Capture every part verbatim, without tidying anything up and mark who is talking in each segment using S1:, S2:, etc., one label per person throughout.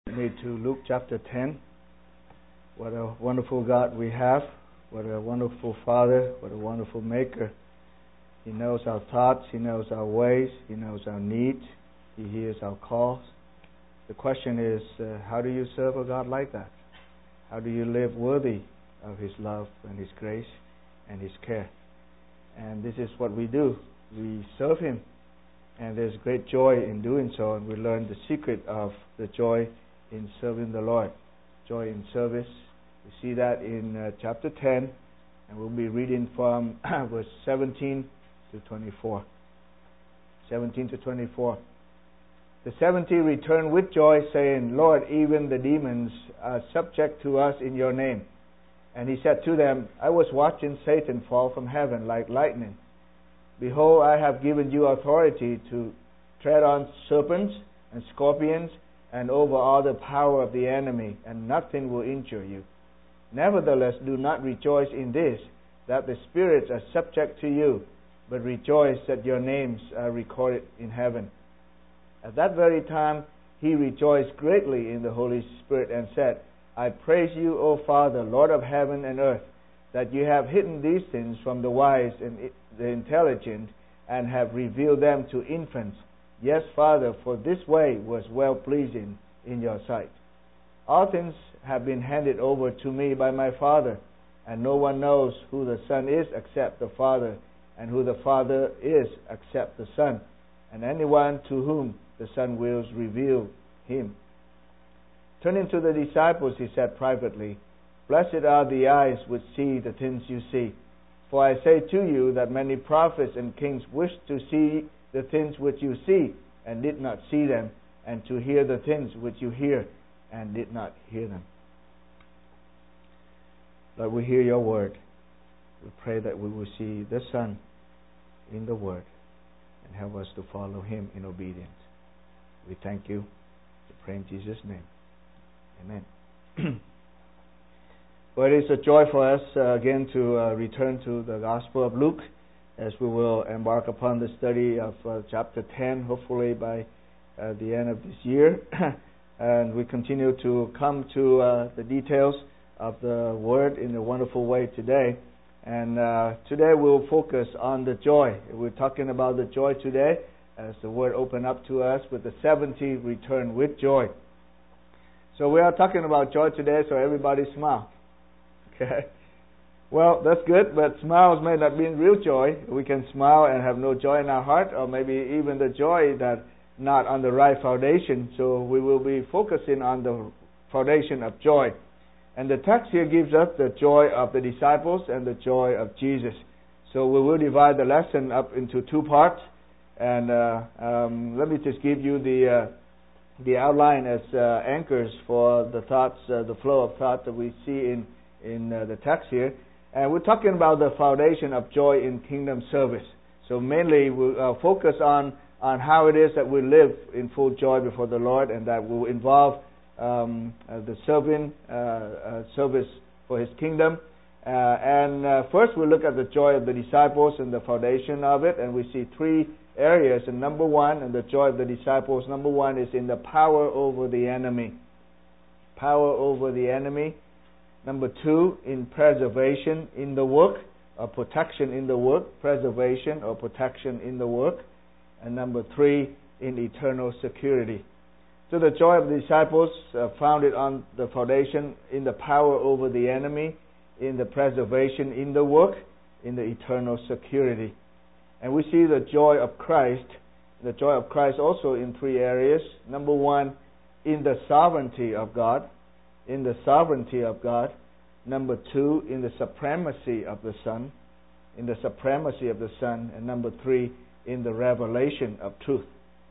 S1: Me to Luke chapter ten. What a wonderful God we have. What a wonderful Father. What a wonderful Maker. He knows our thoughts. He knows our ways. He knows our needs. He hears our calls. The question is, uh, how do you serve a God like that? How do you live worthy of His love and His grace and His care? And this is what we do. We serve Him. And there's great joy in doing so. And we learn the secret of the joy in serving the Lord. Joy in service. We see that in uh, chapter ten, and we'll be reading from verse seventeen to twenty-four. seventeen to twenty-four. The seventy returned with joy, saying, Lord, even the demons are subject to us in your name. And he said to them, I was watching Satan fall from heaven like lightning. Behold, I have given you authority to tread on serpents and scorpions, and over all the power of the enemy, and nothing will injure you. Nevertheless, do not rejoice in this, that the spirits are subject to you, but rejoice that your names are recorded in heaven. At that very time, he rejoiced greatly in the Holy Spirit and said, I praise you, O Father, Lord of heaven and earth, that you have hidden these things from the wise and the intelligent, and have revealed them to infants. Yes, Father, for this way was well-pleasing in your sight. All things have been handed over to me by my Father, and no one knows who the Son is except the Father, and who the Father is except the Son, and anyone to whom the Son wills reveal him. Turning to the disciples, he said privately, Blessed are the eyes which see the things you see. For I say to you that many prophets and kings wished to see the things which you see, and did not see them, and to hear the things which you hear, and did not hear them. Lord, we hear your word. We pray that we will see the Son in the word, and help us to follow him in obedience. We thank you. We pray in Jesus' name. Amen. Well, it is a joy for us uh, again to uh, return to the Gospel of Luke, as we will embark upon the study of uh, chapter ten, hopefully by uh, the end of this year. And we continue to come to uh, the details of the Word in a wonderful way today. And uh, today we'll focus on the joy. We're talking about the joy today, as the Word opened up to us with the seventy return with joy. So we are talking about joy today, so everybody smile. Okay? Well, that's good, but smiles may not mean real joy. We can smile and have no joy in our heart, or maybe even the joy that not on the right foundation. So we will be focusing on the foundation of joy. And the text here gives us the joy of the disciples and the joy of Jesus. So we will divide the lesson up into two parts. And uh, um, let me just give you the uh, the outline as uh, anchors for the thoughts, uh, the flow of thought that we see in in uh, the text here. And we're talking about the foundation of joy in kingdom service. So mainly we'll uh, focus on, on how it is that we live in full joy before the Lord, and that will involve um, uh, the serving uh, uh, service for His kingdom. Uh, and uh, first we'll look at the joy of the disciples and the foundation of it. And we see three areas. And number one, and the joy of the disciples, number one is in the power over the enemy. Power over the enemy. Number two, in preservation in the work, or protection in the work, preservation or protection in the work. And number three, in eternal security. So the joy of the disciples uh, founded on the foundation in the power over the enemy, in the preservation in the work, in the eternal security. And we see the joy of Christ, the joy of Christ also in three areas. Number one, in the sovereignty of God. In the sovereignty of God. Number two, in the supremacy of the Son. In the supremacy of the Son. And number three, in the revelation of truth.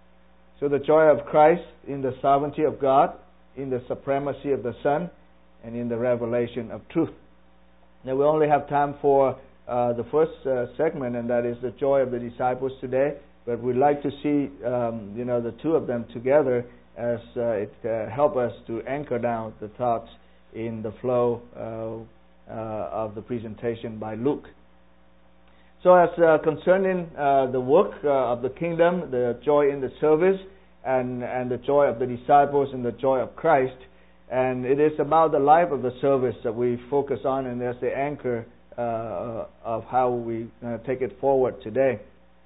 S1: So the joy of Christ in the sovereignty of God, in the supremacy of the Son, and in the revelation of truth. Now we only have time for uh, the first uh, segment, and that is the joy of the disciples today. But we'd like to see, um, you know, the two of them together, as uh, it uh, help us to anchor down the thoughts in the flow uh, uh, of the presentation by Luke. So as uh, concerning uh, the work uh, of the kingdom, the joy in the service, and, and the joy of the disciples and the joy of Christ. And it is about the life of the service that we focus on, and that's the anchor uh, of how we uh, take it forward today.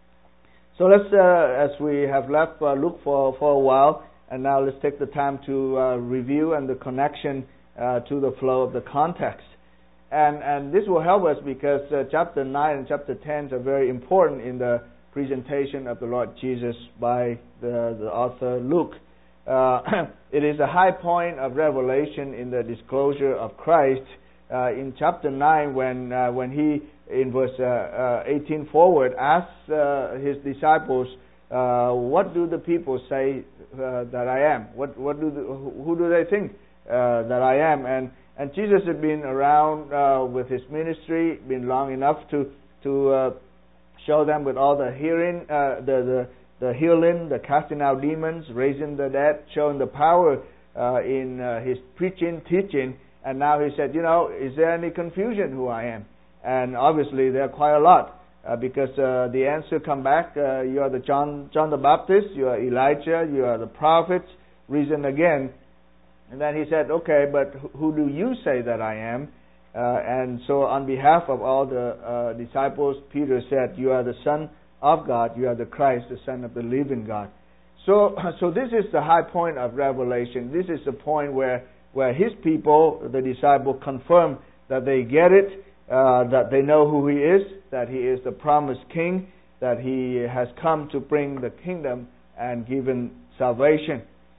S1: So let's, uh, as we have left uh, Luke for, for a while, and now let's take the time to uh, review and the connection uh, to the flow of the context. And, and this will help us because uh, chapter nine and chapter ten are very important in the presentation of the Lord Jesus by the, the author Luke. Uh, it is a high point of revelation in the disclosure of Christ uh, in chapter nine when uh, when he, in verse uh, uh, eighteen forward, asks uh, his disciples, uh, what do the people say uh, that I am? What what do the, who do they think uh, that I am? And and Jesus had been around uh, with his ministry, been long enough to to uh, show them with all the hearing, uh, the the the healing, the casting out demons, raising the dead, showing the power uh, in uh, his preaching, teaching. And now he said, you know, is there any confusion who I am? And obviously there are quite a lot uh, because uh, the answer come back, uh, you are the John John the Baptist, you are Elijah, you are the prophets. Reason again. And then he said, okay, but who do you say that I am? Uh, and so on behalf of all the uh, disciples, Peter said, you are the Son of God, you are the Christ, the Son of the living God. So so this is the high point of revelation. This is the point where, where his people, the disciples, confirm that they get it, uh, that they know who he is, that he is the promised king, that he has come to bring the kingdom and given salvation.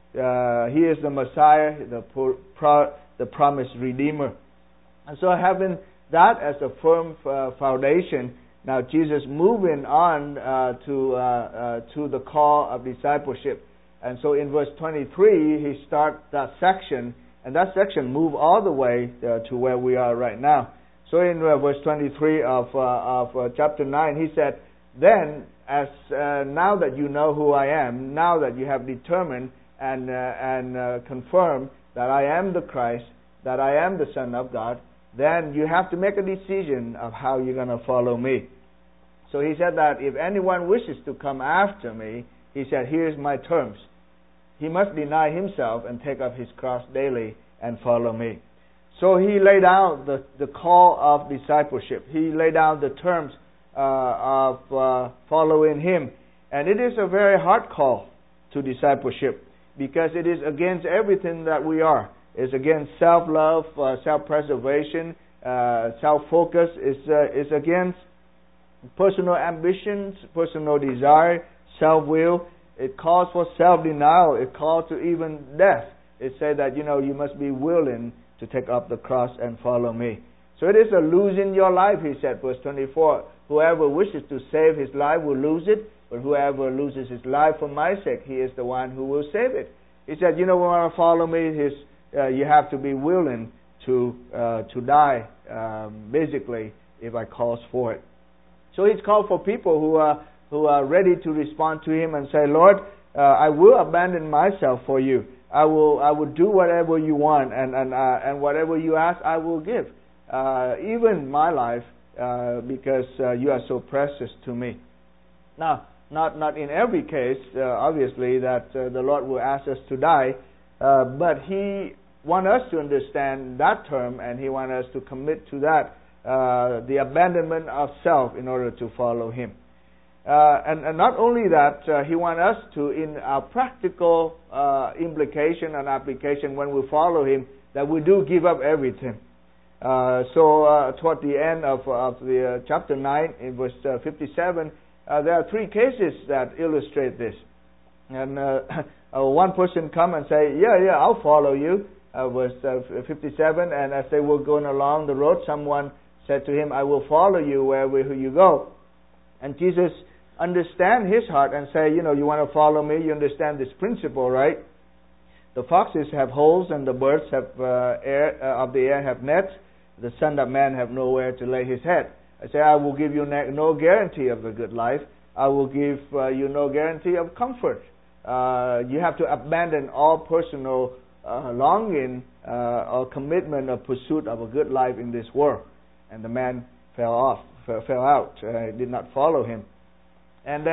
S1: Uh, he is the Messiah, the, pro, the promised Redeemer. And so having that as a firm uh, foundation, now Jesus moving on uh, to uh, uh, to the call of discipleship. And so in verse twenty-three, he starts that section, and that section move all the way uh, to where we are right now. So in uh, verse twenty-three of, uh, of uh, chapter nine, he said, then, as uh, now that you know who I am, now that you have determined and uh, and uh, confirm that I am the Christ, that I am the Son of God, then you have to make a decision of how you're going to follow me. So he said that if anyone wishes to come after me, he said, here's my terms. He must deny himself and take up his cross daily and follow me. So he laid out the, the call of discipleship. He laid out the terms uh, of uh, following him. And it is a very hard call to discipleship, because it is against everything that we are. It's against self-love, uh, self-preservation, uh, self-focus. It's, uh, it's against personal ambitions, personal desire, self-will. It calls for self-denial. It calls to even death. It says that, you know, you must be willing to take up the cross and follow me. So it is a losing your life, he said, verse twenty-four. Whoever wishes to save his life will lose it, but whoever loses his life for my sake, he is the one who will save it. He said, you know, when you follow me, his, uh, you have to be willing to uh, to die, um, basically, if I calls for it. So he's called for people who are who are ready to respond to him and say, Lord, uh, I will abandon myself for you. I will I will do whatever you want, and and uh, and whatever you ask, I will give, uh, even my life, uh, because uh, you are so precious to me. Now, not not in every case, uh, obviously, that uh, the Lord will ask us to die, uh, but He wants us to understand that term, and He wants us to commit to that, uh, the abandonment of self in order to follow Him. Uh, and, and not only that, uh, He wants us to, in our practical uh, implication and application when we follow Him, that we do give up everything. Uh, so uh, toward the end of, of the uh, chapter nine, in verse uh, fifty-seven, uh, there are three cases that illustrate this. And uh, uh, one person come and say, yeah, yeah, I'll follow you, uh, verse uh, fifty-seven, and as they were going along the road, someone said to him, I will follow you wherever you go. And Jesus understand his heart and say, you know, you want to follow me, you understand this principle, right? The foxes have holes and the birds have uh, air, uh, of the air have nets. The Son of Man have nowhere to lay his head. I say, I will give you no guarantee of a good life. I will give uh, you no guarantee of comfort. Uh, you have to abandon all personal uh, longing uh, or commitment or pursuit of a good life in this world. And the man fell off, fell, fell out, uh, did not follow him. And then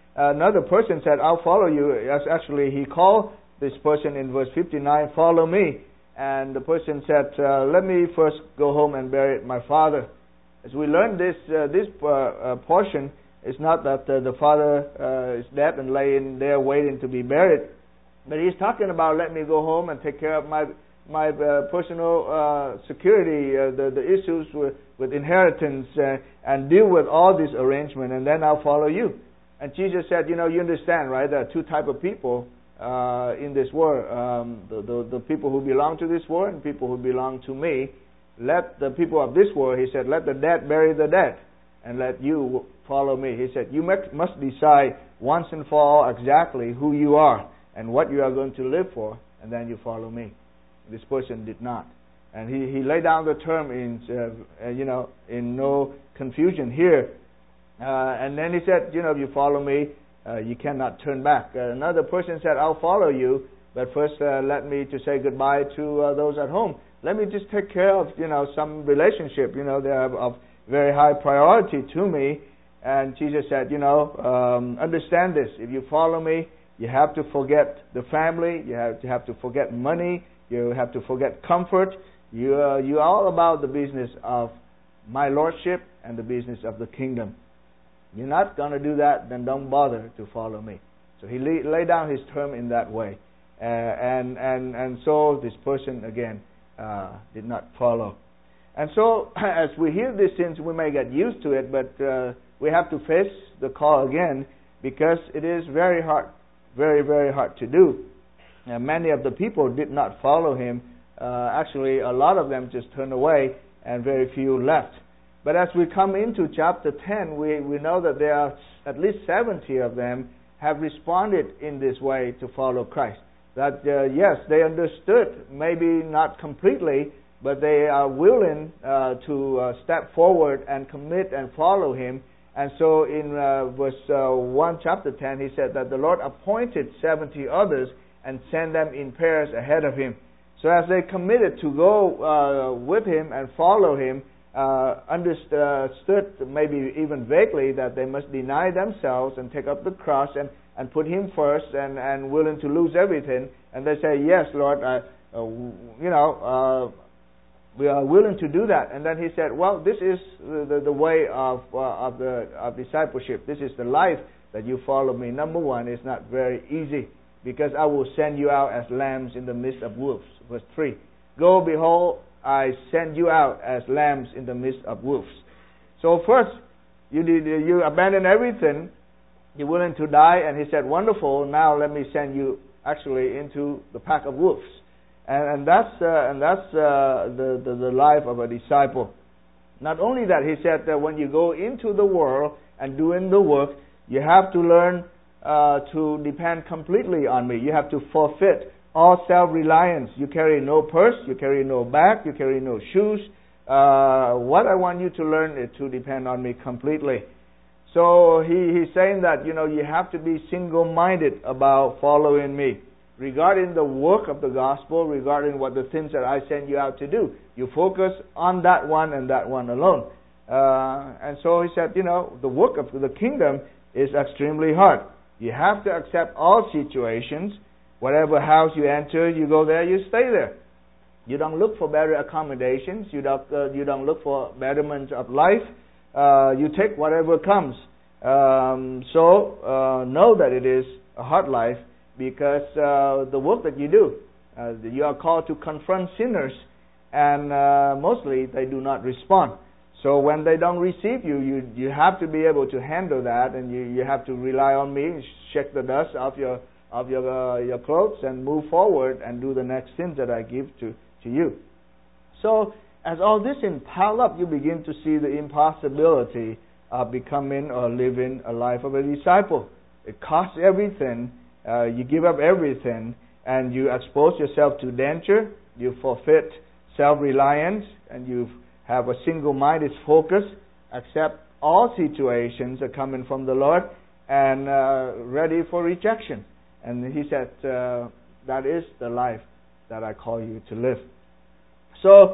S1: another person said, I'll follow you. As actually, he called this person in verse fifty-nine, follow me. And the person said, uh, let me first go home and bury my father. As we learn this, uh, this uh, uh, portion, it's not that uh, the father uh, is dead and laying there waiting to be buried. But he's talking about, let me go home and take care of my my uh, personal uh, security, uh, the, the issues with, with inheritance, uh, and deal with all this arrangement, and then I'll follow you. And Jesus said, you know, you understand, right? There are two types of people uh, in this world. Um, the, the, the people who belong to this world and people who belong to me. Let the people of this world, he said, let the dead bury the dead, and let you follow me. He said, you must decide once and for all exactly who you are and what you are going to live for, and then you follow me. This person did not. And he, he laid down the term in, uh, you know, in no confusion here. Uh, and then he said, you know, if you follow me, uh, you cannot turn back. Uh, another person said, I'll follow you, but first uh, let me to say goodbye to uh, those at home. Let me just take care of, you know, some relationship, you know, they are of very high priority to me. And Jesus said, you know, um, understand this. If you follow me, you have to forget the family. You have to have to forget money. You have to forget comfort. You uh, you are all about the business of my lordship and the business of the kingdom. You're not going to do that, then don't bother to follow me. So he lay, laid down his term in that way. Uh, and, and, and so this person, again, uh, did not follow. And so as we hear these things, we may get used to it, but uh, we have to face the call again because it is very hard, very, very hard to do. And many of the people did not follow him. Uh, actually, a lot of them just turned away and very few left. But as we come into chapter ten, we, we know that there are at least seventy of them have responded in this way to follow Christ. That, uh, yes, they understood, maybe not completely, but they are willing uh, to uh, step forward and commit and follow him. And so in uh, verse uh, one, chapter ten, he said that the Lord appointed seventy others and sent them in pairs ahead of him. So as they committed to go uh, with him and follow him, uh, understood maybe even vaguely that they must deny themselves and take up the cross and, and put him first and, and willing to lose everything. And they say, yes, Lord, uh, uh, you know, uh, we are willing to do that. And then he said, well, this is the, the, the way of, uh, of, the, of discipleship. This is the life that you follow me. Number one, it's not very easy, because I will send you out as lambs in the midst of wolves. Verse three. Go, behold, I send you out as lambs in the midst of wolves. So first, you did, you abandon everything. You're willing to die. And he said, wonderful, now let me send you actually into the pack of wolves. And, and that's, uh, and that's uh, the, the, the life of a disciple. Not only that, he said that when you go into the world and doing the work, you have to learn Uh, to depend completely on me. You have to forfeit all self-reliance. You carry no purse, you carry no bag, you carry no shoes. Uh, what I want you to learn is to depend on me completely. So he, he's saying that, you know, you have to be single-minded about following me. Regarding the work of the gospel, regarding what the things that I send you out to do, you focus on that one and that one alone. Uh, and so he said, you know, the work of the kingdom is extremely hard. You have to accept all situations. Whatever house you enter, you go there, you stay there. You don't look for better accommodations. You don't, uh, you don't look for betterment of life. Uh, you take whatever comes. Um, so uh, know that it is a hard life, because uh, the work that you do, uh, you are called to confront sinners, and uh, mostly they do not respond. So when they don't receive you, you you have to be able to handle that, and you, you have to rely on me, shake the dust off your of your uh, your clothes, and move forward and do the next things that I give to, to you. So as all this in pile up, you begin to see the impossibility of becoming or living a life of a disciple. It costs everything. Uh, you give up everything, and you expose yourself to danger. You forfeit self-reliance, and you have a single-minded focus, accept all situations are coming from the Lord, and uh, ready for rejection. And he said, uh, that is the life that I call you to live. So,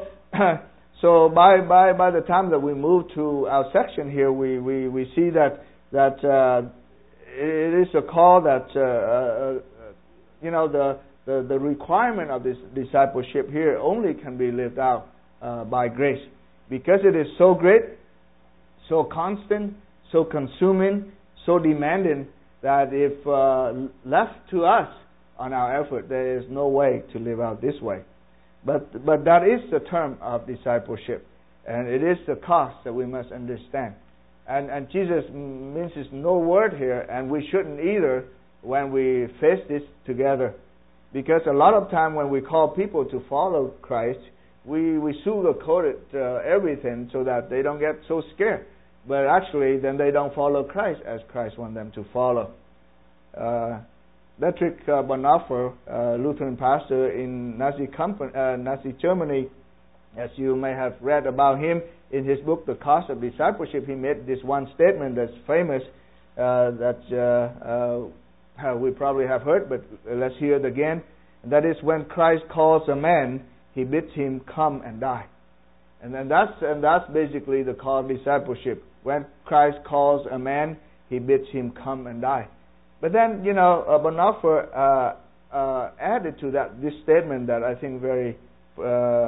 S1: so by by by the time that we move to our section here, we we, we see that that uh, it is a call that, uh, uh, you know, the, the, the requirement of this discipleship here only can be lived out uh, by grace. Because it is so great, so constant, so consuming, so demanding, that if uh, left to us on our effort, there is no way to live out this way. But but that is the term of discipleship, and it is the cost that we must understand. And and Jesus mentions no word here, and we shouldn't either when we face this together, because a lot of time when we call people to follow Christ, we we sugarcoat it uh, everything so that they don't get so scared. But actually, then they don't follow Christ as Christ wants them to follow. Uh, Dietrich uh, Bonhoeffer, uh, Lutheran pastor in Nazi, company, uh, Nazi Germany, as you may have read about him in his book, The Cost of Discipleship, he made this one statement that's famous, uh, that uh, uh, we probably have heard, but let's hear it again. And that is, when Christ calls a man, he bids him come and die. And then that's and that's basically the call of discipleship. When Christ calls a man, he bids him come and die. But then, you know, uh, Bonhoeffer uh, uh, added to that this statement that I think very, uh,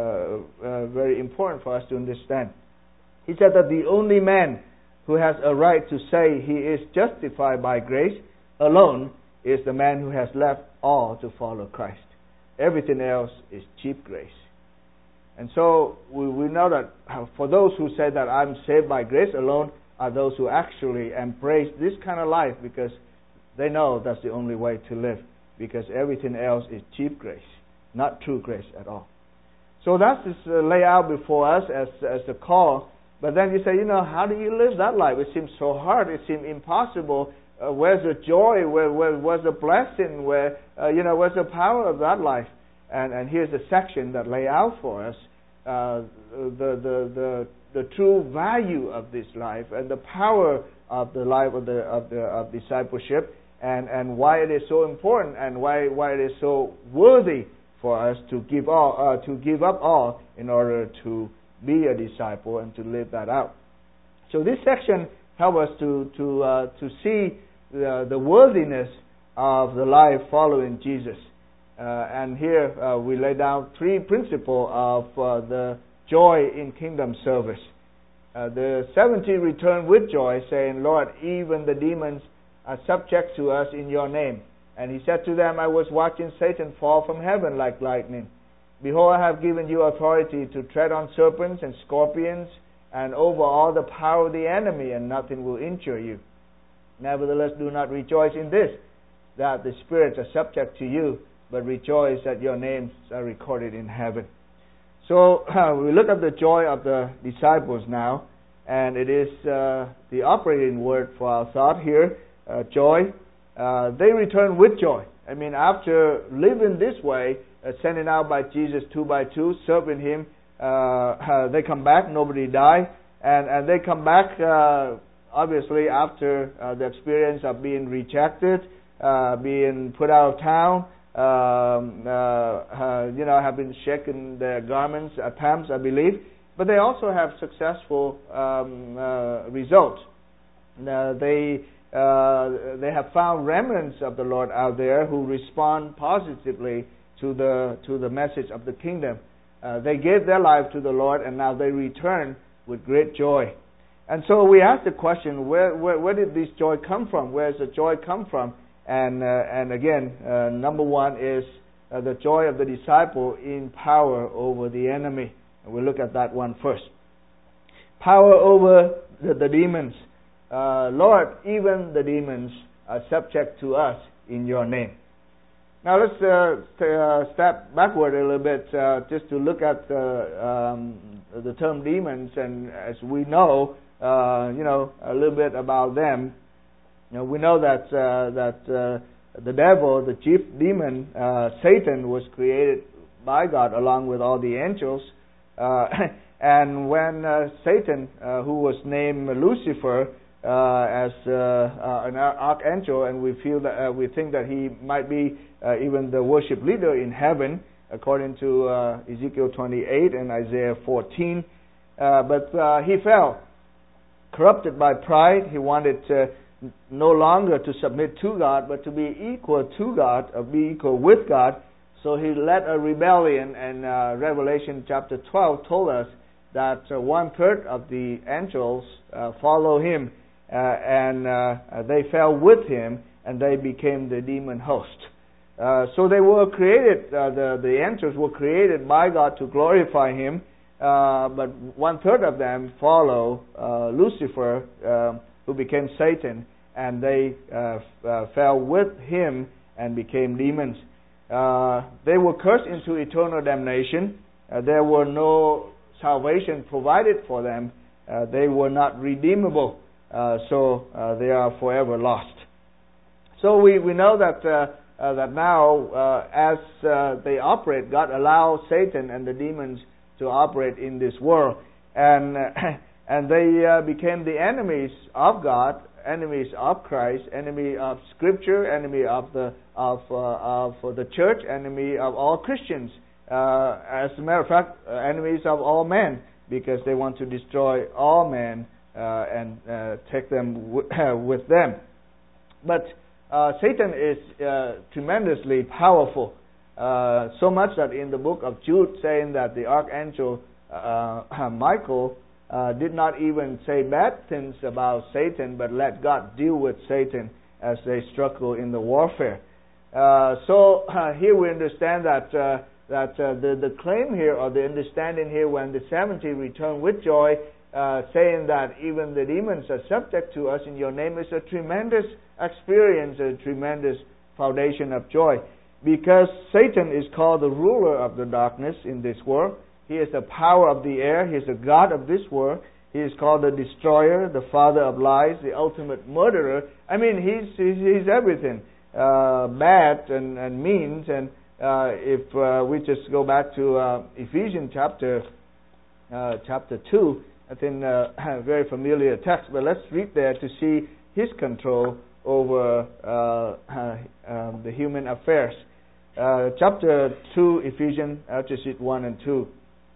S1: uh, very important for us to understand. He said that the only man who has a right to say he is justified by grace alone is the man who has left all to follow Christ. Everything else is cheap grace. And so we, we know that for those who say that I'm saved by grace alone are those who actually embrace this kind of life, because they know that's the only way to live, because everything else is cheap grace, not true grace at all. So that's this uh, layout before us as as a call. But then you say, you know, how do you live that life? It seems so hard. It seems impossible. Uh, where's the joy? Where, where where's the blessing? Where uh, you know, where's the power of that life? And and here's a section that lay out for us uh, the the the the true value of this life and the power of the life of the of the of discipleship, and and why it is so important, and why why it is so worthy for us to give all uh, to give up all in order to be a disciple and to live that out. So this section helps us to to uh, to see the, the worthiness of the life following Jesus. Uh, and here uh, we lay down three principles of uh, the joy in kingdom service. Uh, the seventy returned with joy, saying, Lord, even the demons are subject to us in your name. And he said to them, I was watching Satan fall from heaven like lightning. Behold, I have given you authority to tread on serpents and scorpions and over all the power of the enemy, and nothing will injure you. Nevertheless, do not rejoice in this, that the spirits are subject to you, but rejoice that your names are recorded in heaven. So uh, we look at the joy of the disciples now, and it is uh, the operating word for our thought here, uh, joy. Uh, they return with joy. I mean, after living this way, uh, sending out by Jesus two by two, serving Him, uh, uh, they come back, nobody died, and, and they come back uh, obviously after uh, the experience of being rejected, uh, being put out of town, Um, uh, uh, you know, have been shaken their garments at times, I believe, but they also have successful um, uh, results. Uh, they uh, they have found remnants of the Lord out there who respond positively to the to the message of the kingdom. Uh, they gave their life to the Lord, and now they return with great joy. And so we ask the question: Where where, where did this joy come from? Where does the joy come from? And uh, and again, uh, number one is uh, the joy of the disciple in power over the enemy. And we'll look at that one first. Power over the, the demons. Uh, Lord, even the demons are subject to us in your name. Now let's uh, t- uh, step backward a little bit uh, just to look at uh, um, the term demons. And as we know, uh, you know, a little bit about them. You know, we know that uh, that uh, the devil, the chief demon, uh, Satan, was created by God along with all the angels. Uh, and when uh, Satan, uh, who was named Lucifer, uh, as uh, uh, an archangel, and we feel that uh, we think that he might be uh, even the worship leader in heaven, according to uh, Ezekiel twenty-eight and Isaiah fourteen. Uh, but uh, he fell, corrupted by pride. He wanted to no longer to submit to God, but to be equal to God, or be equal with God. So he led a rebellion, and uh, Revelation chapter twelve told us that uh, one third of the angels uh, follow him, uh, and uh, they fell with him, and they became the demon host. Uh, so they were created, uh, the, the angels were created by God to glorify him, uh, but one third of them follow uh, Lucifer, uh, who became Satan, and they uh, f- uh, fell with him and became demons. Uh, they were cursed into eternal damnation. Uh, there were no salvation provided for them. Uh, they were not redeemable, uh, so uh, they are forever lost. So we, we know that uh, uh, that now, uh, as uh, they operate, God allows Satan and the demons to operate in this world, and uh, and they uh, became the enemies of God, enemies of Christ, enemy of Scripture, enemy of the of uh, of the church, enemy of all Christians. Uh, as a matter of fact, uh, enemies of all men, because they want to destroy all men uh, and uh, take them w- with them. But uh, Satan is uh, tremendously powerful, uh, so much that in the book of Jude, saying that the archangel uh, Michael uh, did not even say bad things about Satan, but let God deal with Satan as they struggle in the warfare. Uh, so uh, here we understand that uh, that uh, the the claim here, or the understanding here, when the seventy return with joy, uh, saying that even the demons are subject to us in your name, is a tremendous experience, a tremendous foundation of joy, because Satan is called the ruler of the darkness in this world. He is the power of the air. He is the god of this world. He is called the destroyer, the father of lies, the ultimate murderer. I mean, he's he's, he's everything, uh, bad and, and means. And uh, if uh, we just go back to uh, Ephesians chapter uh, chapter two, I think uh, a very familiar text. But let's read there to see his control over uh, uh, um, the human affairs. Uh, chapter two, Ephesians, I'll just read one and two.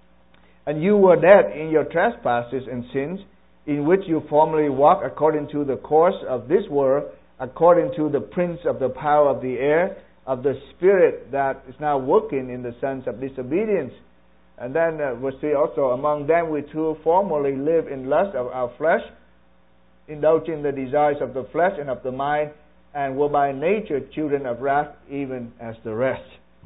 S1: And you were dead in your trespasses and sins, in which you formerly walked according to the course of this world, according to the prince of the power of the air, of the spirit that is now working in the sons of disobedience. And then uh, verse three also, among them we too formerly lived in lust of our flesh, indulging the desires of the flesh and of the mind, and were by nature children of wrath, even as the rest.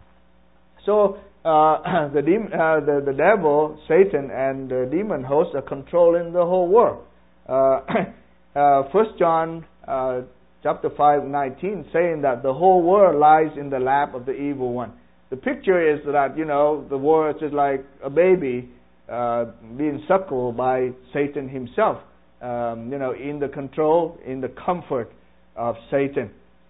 S1: So uh, the, dem- uh, the the devil, Satan, and the demon hosts are controlling the whole world. Uh, uh, First John uh, chapter five nineteen, saying that the whole world lies in the lap of the evil one. The picture is that, you know, the world is just like a baby uh, being suckled by Satan himself. Um, you know, in the control, in the comfort of Satan.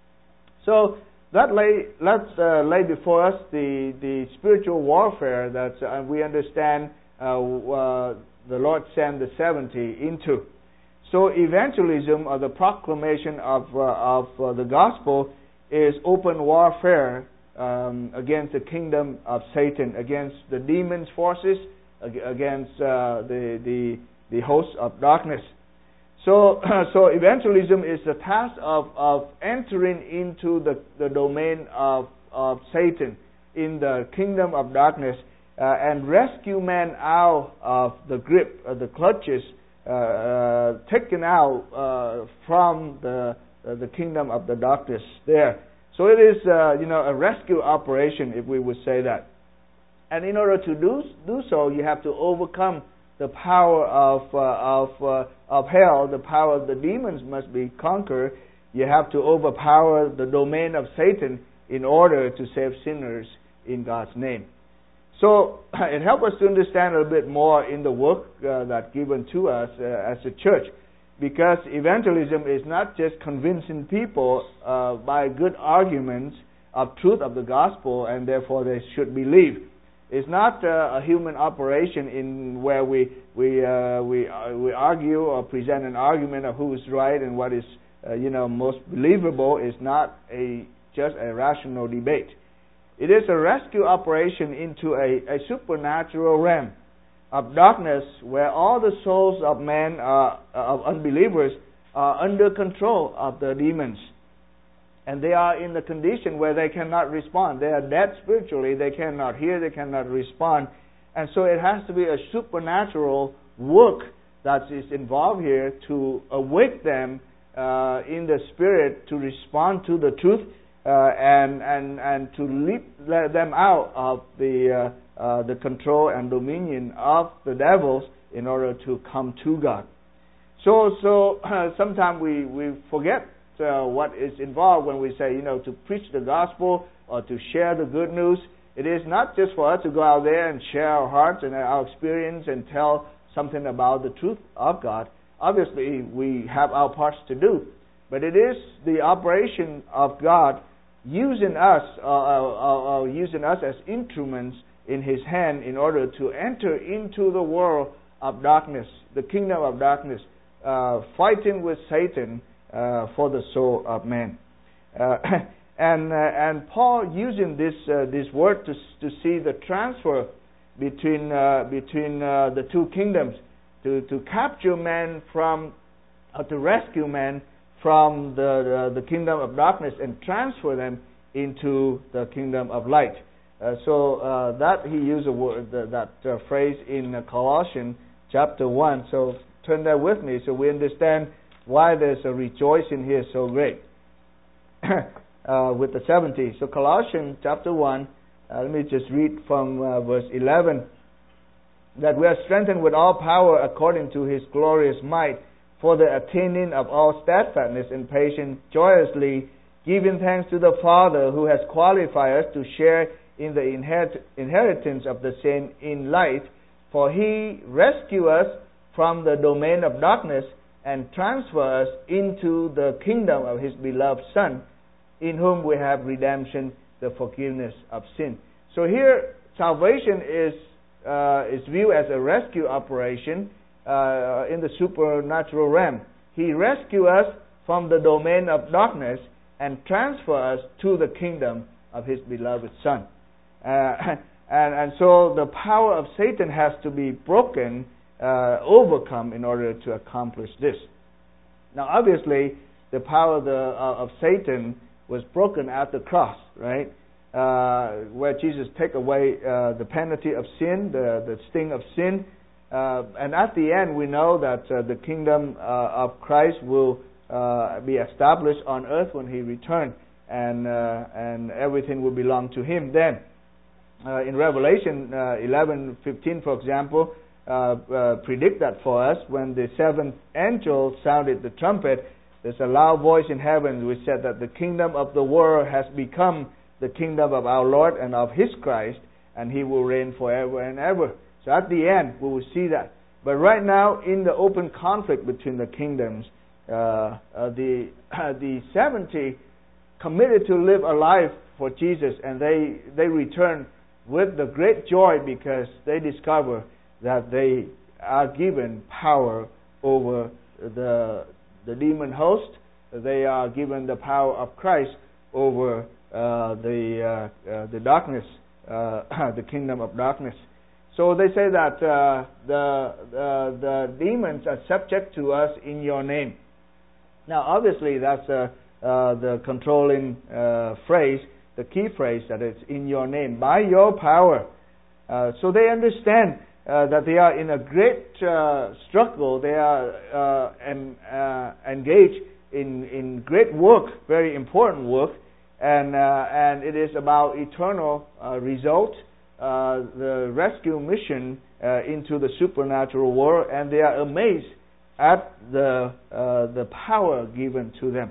S1: So that lay, let's uh, lay before us the, the spiritual warfare that uh, we understand uh, uh, the Lord sent the seventy into. So evangelism, or the proclamation of uh, of uh, the gospel, is open warfare um, against the kingdom of Satan, against the demons' forces, against uh, the the the hosts of darkness. So, so evangelism is the task of, of entering into the, the domain of, of Satan in the kingdom of darkness uh, and rescue man out of the grip, of the clutches, uh, uh, taken out uh, from the uh, the kingdom of the darkness there. So it is, uh, you know, a rescue operation, if we would say that. And in order to do do so, you have to overcome the power of uh, of uh, of hell. The power of the demons must be conquered. You have to overpower the domain of Satan in order to save sinners in God's name. So it helps us to understand a little bit more in the work uh, that's given to us uh, as a church, because evangelism is not just convincing people uh, by good arguments of truth of the gospel and therefore they should believe. It's not uh, a human operation in where we we uh, we uh, we argue or present an argument of who is right and what is uh, you know most believable. It's not a just a rational debate. It is a rescue operation into a, a supernatural realm of darkness where all the souls of men, uh, of unbelievers, are under control of the demons. And they are in the condition where they cannot respond. They are dead spiritually. They cannot hear. They cannot respond. And so it has to be a supernatural work that is involved here to awake them uh, in the spirit to respond to the truth uh, and, and, and to lead them out of the, uh, uh, the control and dominion of the devils in order to come to God. So, so uh, sometimes we, we forget Uh, what is involved when we say, you know, to preach the gospel or to share the good news. It is not just for us to go out there and share our hearts and our experience and tell something about the truth of God. Obviously, we have our parts to do, but it is the operation of God using us, uh, uh, uh, using us as instruments in His hand in order to enter into the world of darkness, the kingdom of darkness, uh, fighting with Satan Uh, for the soul of man, uh, and uh, and Paul using this uh, this word to to see the transfer between uh, between uh, the two kingdoms, to to capture man from, uh, to rescue man from the, the the kingdom of darkness and transfer them into the kingdom of light. Uh, so uh, that he used a word that, that uh, phrase in uh, Colossians chapter one. So turn there with me so we understand why there's a rejoicing here so great uh, with the seventy. So Colossians chapter one, uh, let me just read from uh, verse eleven. That we are strengthened with all power according to His glorious might, for the attaining of all steadfastness and patience, joyously giving thanks to the Father who has qualified us to share in the inherit- inheritance of the saints in light. For He rescued us from the domain of darkness and transfer us into the kingdom of His beloved Son, in whom we have redemption, the forgiveness of sin. So here, salvation is uh, is viewed as a rescue operation uh, in the supernatural realm. He rescued us from the domain of darkness and transfer us to the kingdom of His beloved Son. Uh, and, and so the power of Satan has to be broken, Uh, overcome in order to accomplish this. Now, obviously, the power of, the, uh, of Satan was broken at the cross, right? Uh, where Jesus took away uh, the penalty of sin, the, the sting of sin. Uh, and at the end, we know that uh, the kingdom uh, of Christ will uh, be established on earth when He returns, and uh, and everything will belong to Him then. Uh, in Revelation uh, eleven fifteen, for example, Uh, uh, predict that for us when the seventh angel sounded the trumpet. There's a loud voice in heaven which said that the kingdom of the world has become the kingdom of our Lord and of His Christ, and He will reign forever and ever. So at the end we will see that. But right now, in the open conflict between the kingdoms, uh, uh, the uh, the seventy committed to live a life for Jesus, and they they return with the great joy because they discover that they are given power over the the demon host. They are given the power of Christ over uh, the uh, uh, the darkness, uh, the kingdom of darkness. So they say that uh, the, the the demons are subject to us in your name. Now, obviously, that's uh, uh, the controlling uh, phrase, the key phrase, that it's in your name, by your power. Uh, so they understand Uh, that they are in a great uh, struggle. They are uh, en- uh, engaged in, in great work, very important work, and uh, and it is about eternal uh, result, uh, the rescue mission uh, into the supernatural world, and they are amazed at the uh, the power given to them.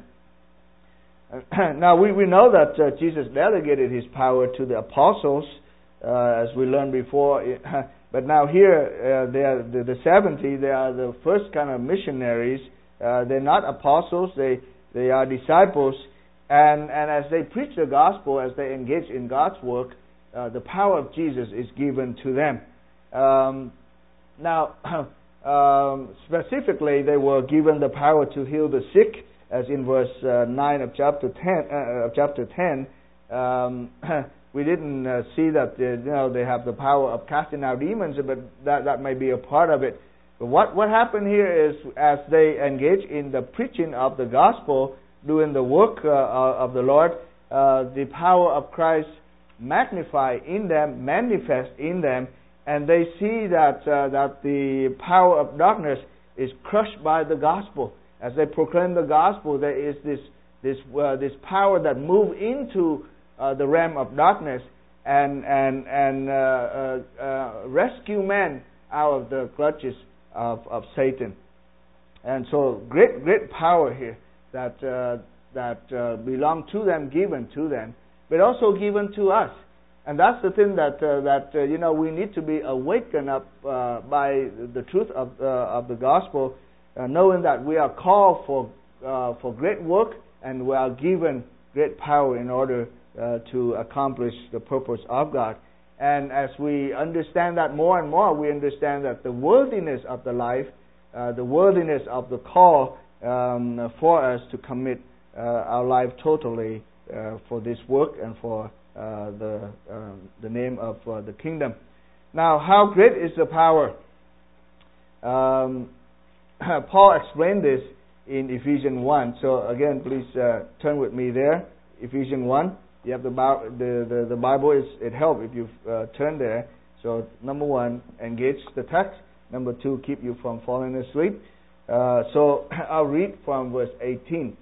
S1: Now we, we know that uh, Jesus delegated His power to the apostles, uh, as we learned before. But now here, uh, they are the, the seventy. They are the first kind of missionaries. Uh, they're not apostles. They they are disciples. And and as they preach the gospel, as they engage in God's work, uh, the power of Jesus is given to them. Um, now, um, specifically, they were given the power to heal the sick, as in verse uh, nine of chapter ten. Uh, of chapter ten. Um, We didn't uh, see that uh, you know they have the power of casting out demons, but that that may be a part of it. But what, what happened here is, as they engage in the preaching of the gospel, doing the work uh, of the Lord, uh, the power of Christ magnify in them, manifest in them, and they see that uh, that the power of darkness is crushed by the gospel. As they proclaim the gospel, there is this this uh, this power that move into uh, the realm of darkness and and and uh, uh, uh, rescue men out of the clutches of, of Satan. And so great great power here that uh, that uh, belong to them, given to them, but also given to us. And that's the thing that uh, that uh, you know we need to be awakened up uh, by the truth of uh, of the gospel, uh, knowing that we are called for uh, for great work and we are given great power in order uh, to accomplish the purpose of God. And as we understand that more and more, we understand that the worthiness of the life, uh, the worthiness of the call um, for us to commit uh, our life totally uh, for this work and for Uh, the uh, the name of uh, the kingdom. Now, how great is the power? Um, Paul explained this in Ephesians one. So again, please uh, turn with me there. Ephesians one. You have the the the, the Bible. Is it helps if you uh, turn there. So number one, engage the text. Number two, keep you from falling asleep. Uh, so I'll read from verse eighteen.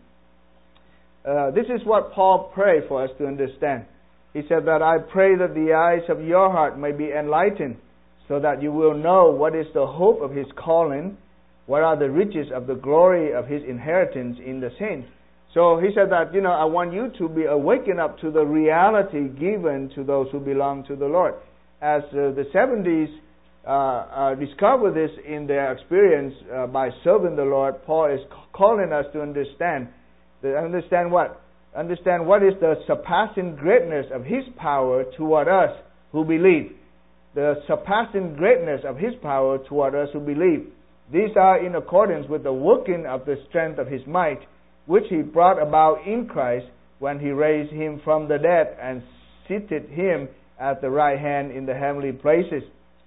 S1: Uh, this is what Paul prayed for us to understand. He said that I pray that the eyes of your heart may be enlightened, so that you will know what is the hope of His calling, what are the riches of the glory of His inheritance in the saints. So he said that, you know, I want you to be awakened up to the reality given to those who belong to the Lord. As uh, the seventies uh, uh, discovered this in their experience uh, by serving the Lord, Paul is calling us to understand. To understand what? Understand what is the surpassing greatness of His power toward us who believe. The surpassing greatness of His power toward us who believe. These are in accordance with the working of the strength of His might, which He brought about in Christ when He raised Him from the dead and seated Him at the right hand in the heavenly places,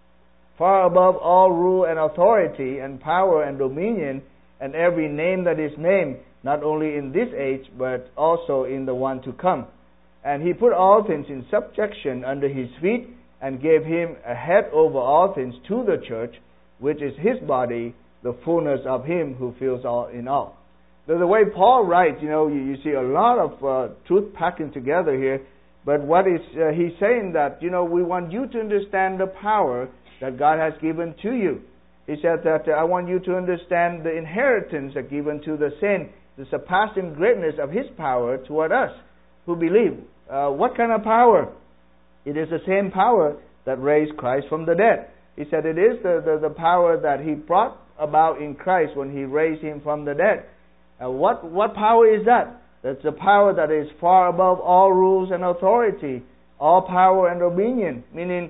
S1: far above all rule and authority and power and dominion and every name that is named, not only in this age, but also in the one to come. And He put all things in subjection under His feet, and gave Him a head over all things to the church, which is His body, the fullness of Him who fills all in all. The, the way Paul writes, you know, you, you see a lot of uh, truth packing together here, but what is uh, he's saying that, you know, we want you to understand the power that God has given to you. He said that uh, I want you to understand the inheritance that given to the saint, the surpassing greatness of His power toward us who believe. Uh, what kind of power? It is the same power that raised Christ from the dead. He said it is the, the, the power that He brought about in Christ when He raised Him from the dead. Uh, what, what power is that? That's the power that is far above all rules and authority, all power and dominion, meaning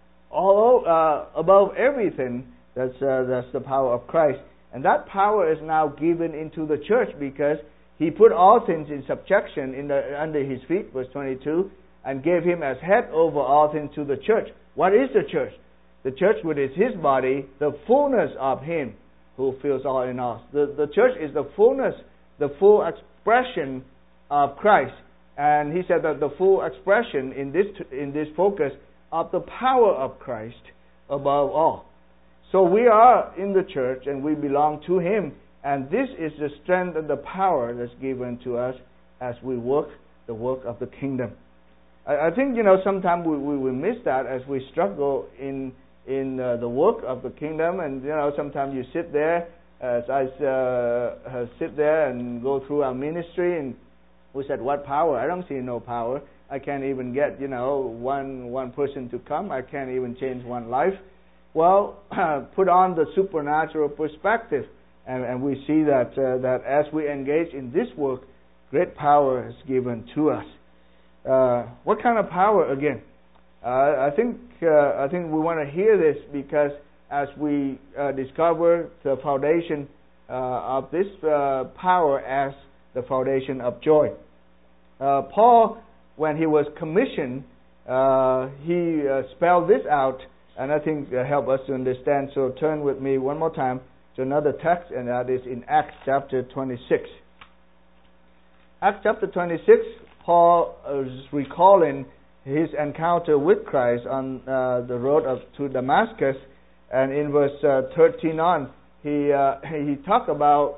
S1: all uh, above everything. That's uh, that's the power of Christ. And that power is now given into the church because He put all things in subjection in the, under His feet, verse twenty-two, and gave Him as head over all things to the church. What is the church? The church, which is His body, the fullness of Him who fills all in all. The, the church is the fullness, the full expression of Christ. And he said that the full expression in this in this focus of the power of Christ above all. So we are in the church and we belong to Him, and this is the strength and the power that's given to us as we work the work of the kingdom. I, I think, you know, sometimes we, we, we miss that as we struggle in in uh, the work of the kingdom, and, you know, sometimes you sit there, as I uh, sit there and go through our ministry, and we said, what power? I don't see no power. I can't even get, you know, one one person to come. I can't even change one life. Well, put on the supernatural perspective, and, and we see that uh, that as we engage in this work, great power is given to us. Uh, what kind of power again? Uh, I think uh, I think we want to hear this because as we uh, discover the foundation uh, of this uh, power as the foundation of joy. Uh, Paul, when he was commissioned, uh, he uh, spelled this out and I think uh, help us to understand. So turn with me one more time to another text, and that is in Acts chapter twenty-six. Acts chapter twenty-six, Paul is recalling his encounter with Christ on uh, the road of, to Damascus, and in verse uh, thirteen on, he uh, he talked about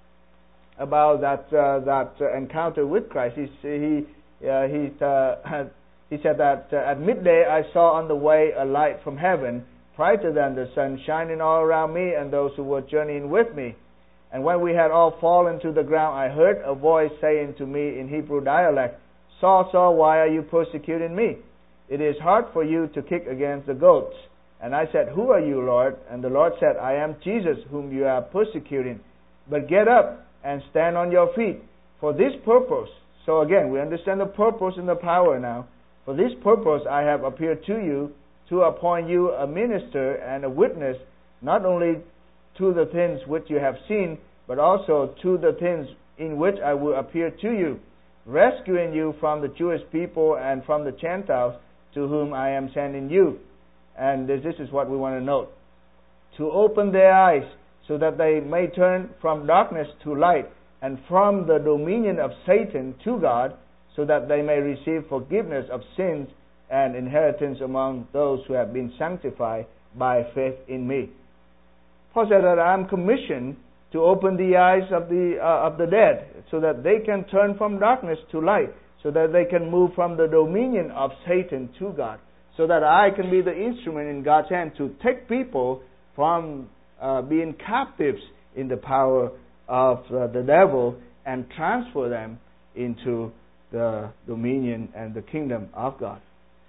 S1: about that uh, that uh, encounter with Christ. He he uh, he uh, he said that uh, at midday I saw on the way a light from heaven, brighter than the sun, shining all around me and those who were journeying with me. And when we had all fallen to the ground, I heard a voice saying to me in Hebrew dialect, Saul, Saul, why are you persecuting me? It is hard for you to kick against the goats. And I said, Who are you, Lord? And the Lord said, I am Jesus, whom you are persecuting. But get up and stand on your feet. For this purpose, so again, we understand the purpose and the power now. For this purpose I have appeared to you, to appoint you a minister and a witness, not only to the things which you have seen, but also to the things in which I will appear to you, rescuing you from the Jewish people and from the Gentiles to whom I am sending you. And this is what we want to note. To open their eyes so that they may turn from darkness to light and from the dominion of Satan to God, so that they may receive forgiveness of sins and inheritance among those who have been sanctified by faith in me. Paul said that I am commissioned to open the eyes of the uh, of the dead, so that they can turn from darkness to light, so that they can move from the dominion of Satan to God, so that I can be the instrument in God's hand to take people from uh, being captives in the power of uh, the devil and transfer them into the dominion and the kingdom of God.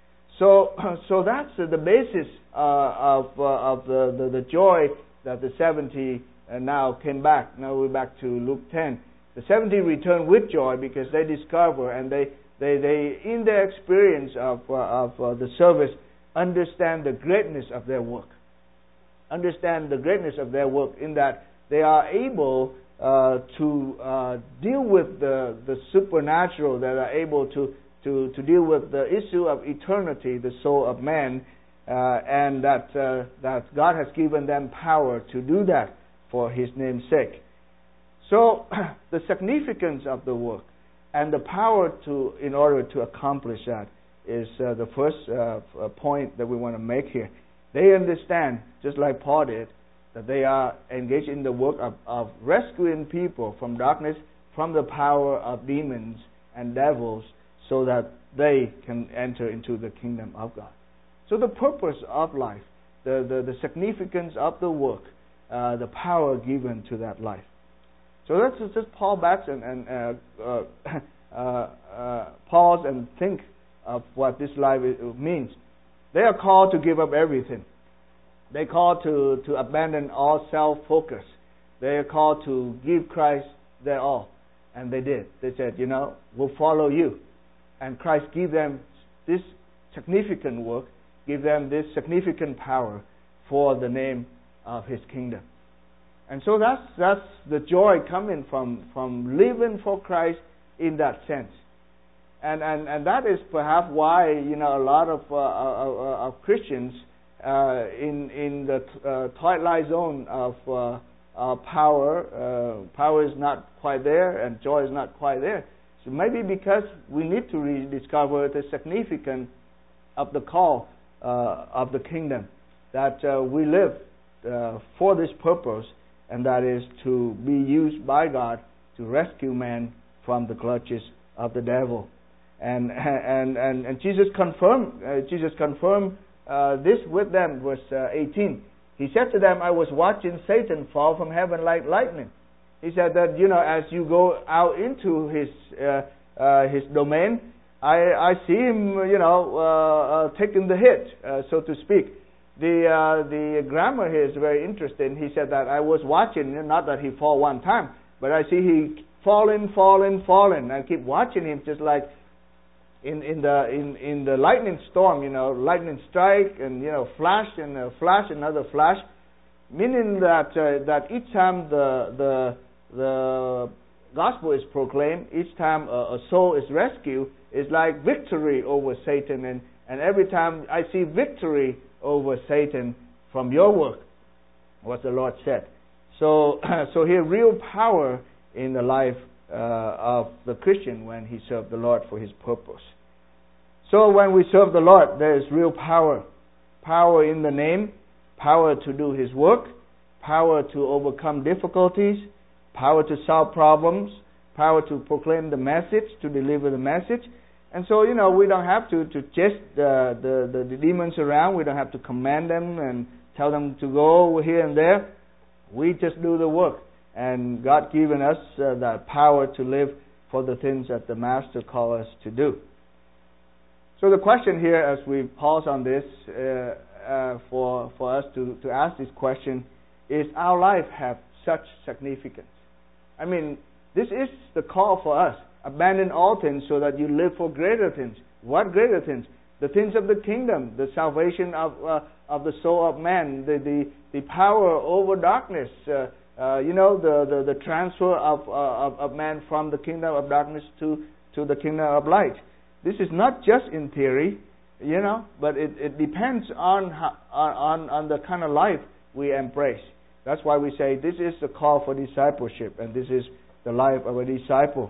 S1: So, so that's the basis uh, of uh, of the, the the joy that the seventy uh, now came back. Now we're back to Luke ten. The seventy returned with joy because they discover and they they, they in their experience of uh, of uh, the service understand the greatness of their work. Understand the greatness of their work in that they are able uh, to uh, deal with the the supernatural. That are able to to to deal with the issue of eternity, the soul of man. Uh, and that uh, that God has given them power to do that for His name's sake. So the significance of the work and the power to in order to accomplish that is uh, the first uh, point that we want to make here. They understand, just like Paul did, that they are engaged in the work of, of rescuing people from darkness, from the power of demons and devils, so that they can enter into the kingdom of God. So the purpose of life, the, the, the significance of the work, uh, the power given to that life. So let's just pause back and, and uh, uh, uh, uh, pause and think of what this life means. They are called to give up everything. They are called to, to abandon all self-focus. They are called to give Christ their all. And they did. They said, you know, we'll follow you. And Christ gave them this significant work, give them this significant power for the name of His kingdom. And so that's that's the joy coming from, from living for Christ in that sense. And and, and that is perhaps why, you know, a lot of uh, uh, of Christians uh, in in the uh, twilight zone of uh, uh, power, uh, power is not quite there and joy is not quite there. So maybe because we need to rediscover the significance of the call Uh, of the kingdom, that uh, we live uh, for this purpose, and that is to be used by God to rescue man from the clutches of the devil. And and and, and Jesus confirmed uh, Jesus confirmed uh, this with them. Verse uh, eighteen. He said to them, "I was watching Satan fall from heaven like lightning." He said that, you know, as you go out into his uh, uh, his domain, I, I see him, you know, uh, uh, taking the hit, uh, so to speak. The uh, the grammar here is very interesting. He said that I was watching, not that he fall one time, but I see he falling, falling, falling. I keep watching him, just like in in the in, in the lightning storm, you know, lightning strike and, you know, flash and a flash, another flash, meaning that uh, that each time the the the gospel is proclaimed, each time a, a soul is rescued, is like victory over Satan, and, and every time I see victory over Satan from your work, what the Lord said. So, so here, real power in the life uh, of the Christian when he served the Lord for His purpose. So when we serve the Lord, there is real power. Power in the name, power to do His work, power to overcome difficulties, power to solve problems, power to proclaim the message, to deliver the message. And so, you know, we don't have to, to chase the, the, the demons around. We don't have to command them and tell them to go here and there. We just do the work. And God given us uh, that power to live for the things that the Master calls us to do. So the question here, as we pause on this, uh, uh, for for us to, to ask this question, is our life have such significance? I mean, this is the call for us. Abandon all things so that you live for greater things. What greater things? The things of the kingdom, the salvation of uh, of the soul of man, the the, the power over darkness. Uh, uh, you know, the, the, the transfer of, uh, of of man from the kingdom of darkness to to the kingdom of light. This is not just in theory, you know, but it, it depends on, how, on on the kind of life we embrace. That's why we say this is the call for discipleship, and this is the life of a disciple.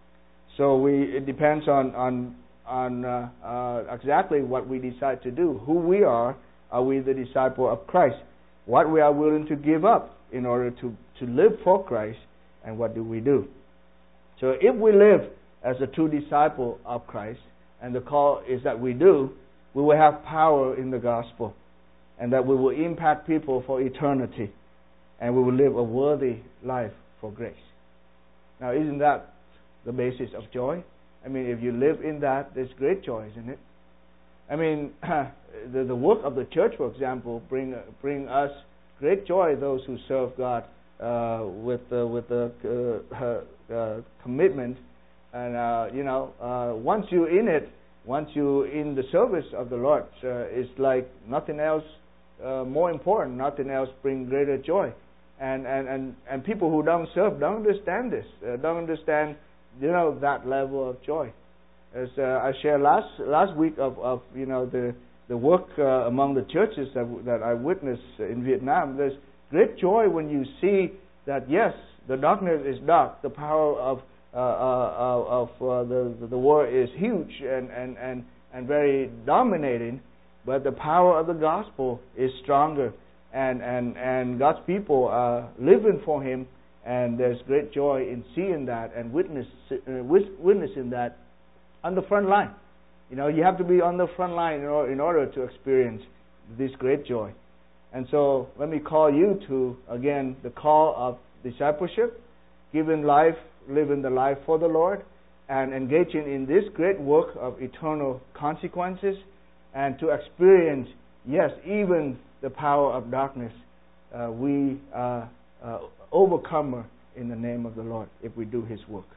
S1: So we it depends on on on uh, uh, exactly what we decide to do. Who we are, are we the disciple of Christ? What we are willing to give up in order to, to live for Christ, and what do we do? So if we live as a true disciple of Christ, and the call is that we do, we will have power in the gospel, and that we will impact people for eternity, and we will live a worthy life for grace. Now, isn't that the basis of joy? I mean, if you live in that, there's great joy, isn't it? I mean, the, the work of the church, for example, bring bring us great joy. Those who serve God uh, with uh, with the uh, uh, commitment, and uh, you know, uh, once you're in it, once you're in the service of the Lord, uh, it's like nothing else uh, more important. Nothing else brings greater joy. And, and and and people who don't serve don't understand this. Uh, don't understand, you know, that level of joy. As uh, I shared last last week of, of you know the the work uh, among the churches that that I witnessed in Vietnam. There's great joy when you see that yes, the darkness is dark. The power of uh, uh, of uh, the the war is huge and, and, and, and very dominating, but the power of the gospel is stronger. And, and, and God's people are living for Him, and there's great joy in seeing that and witness, uh, witnessing that on the front line. You know, you have to be on the front line in order, in order to experience this great joy. And so let me call you to, again, the call of discipleship, giving life, living the life for the Lord, and engaging in this great work of eternal consequences, and to experience, yes, even the power of darkness, uh, we are uh, overcomer in the name of the Lord if we do His work.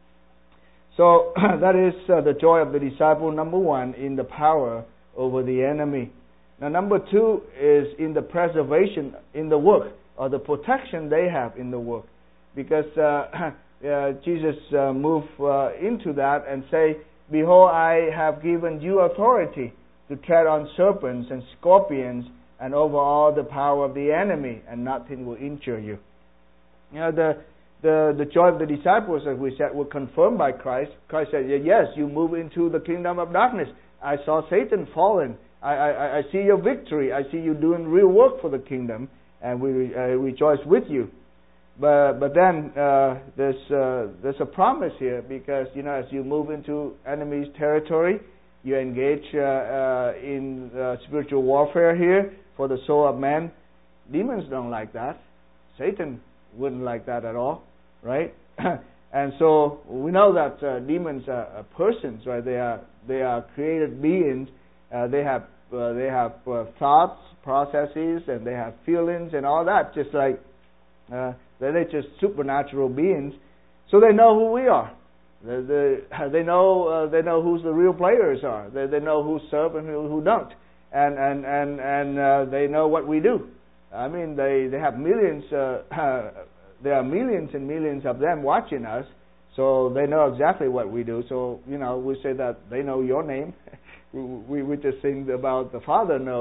S1: So that is uh, the joy of the disciple, number one, in the power over the enemy. Now, number two is in the preservation in the work, or the protection they have in the work. Because uh, uh, Jesus uh, moved uh, into that and say, "Behold, I have given you authority to tread on serpents and scorpions, and over all the power of the enemy, and nothing will injure you." You know, the the the joy of the disciples, as we said, were confirmed by Christ. Christ said, "Yes, you move into the kingdom of darkness. I saw Satan fallen. I I, I see your victory. I see you doing real work for the kingdom, and we uh, rejoice with you." But but then uh, there's uh, there's a promise here, because you know, as you move into enemy's territory, you engage uh, uh, in uh, spiritual warfare here for the soul of man. Demons don't like that. Satan wouldn't like that at all, right? And so we know that uh, demons are, are persons, right? They are they are created beings. Uh, they have uh, they have uh, thoughts, processes, and they have feelings and all that. Just like uh, they're just supernatural beings. So they know who we are. They, they, they know uh, they know who the real players are. They, they know who serve and who, who don't, and and and and uh, they know what we do. I mean, they they have millions. Uh, there are millions and millions of them watching us, so they know exactly what we do. So you know, we say that they know your name. we we just think about the Father knows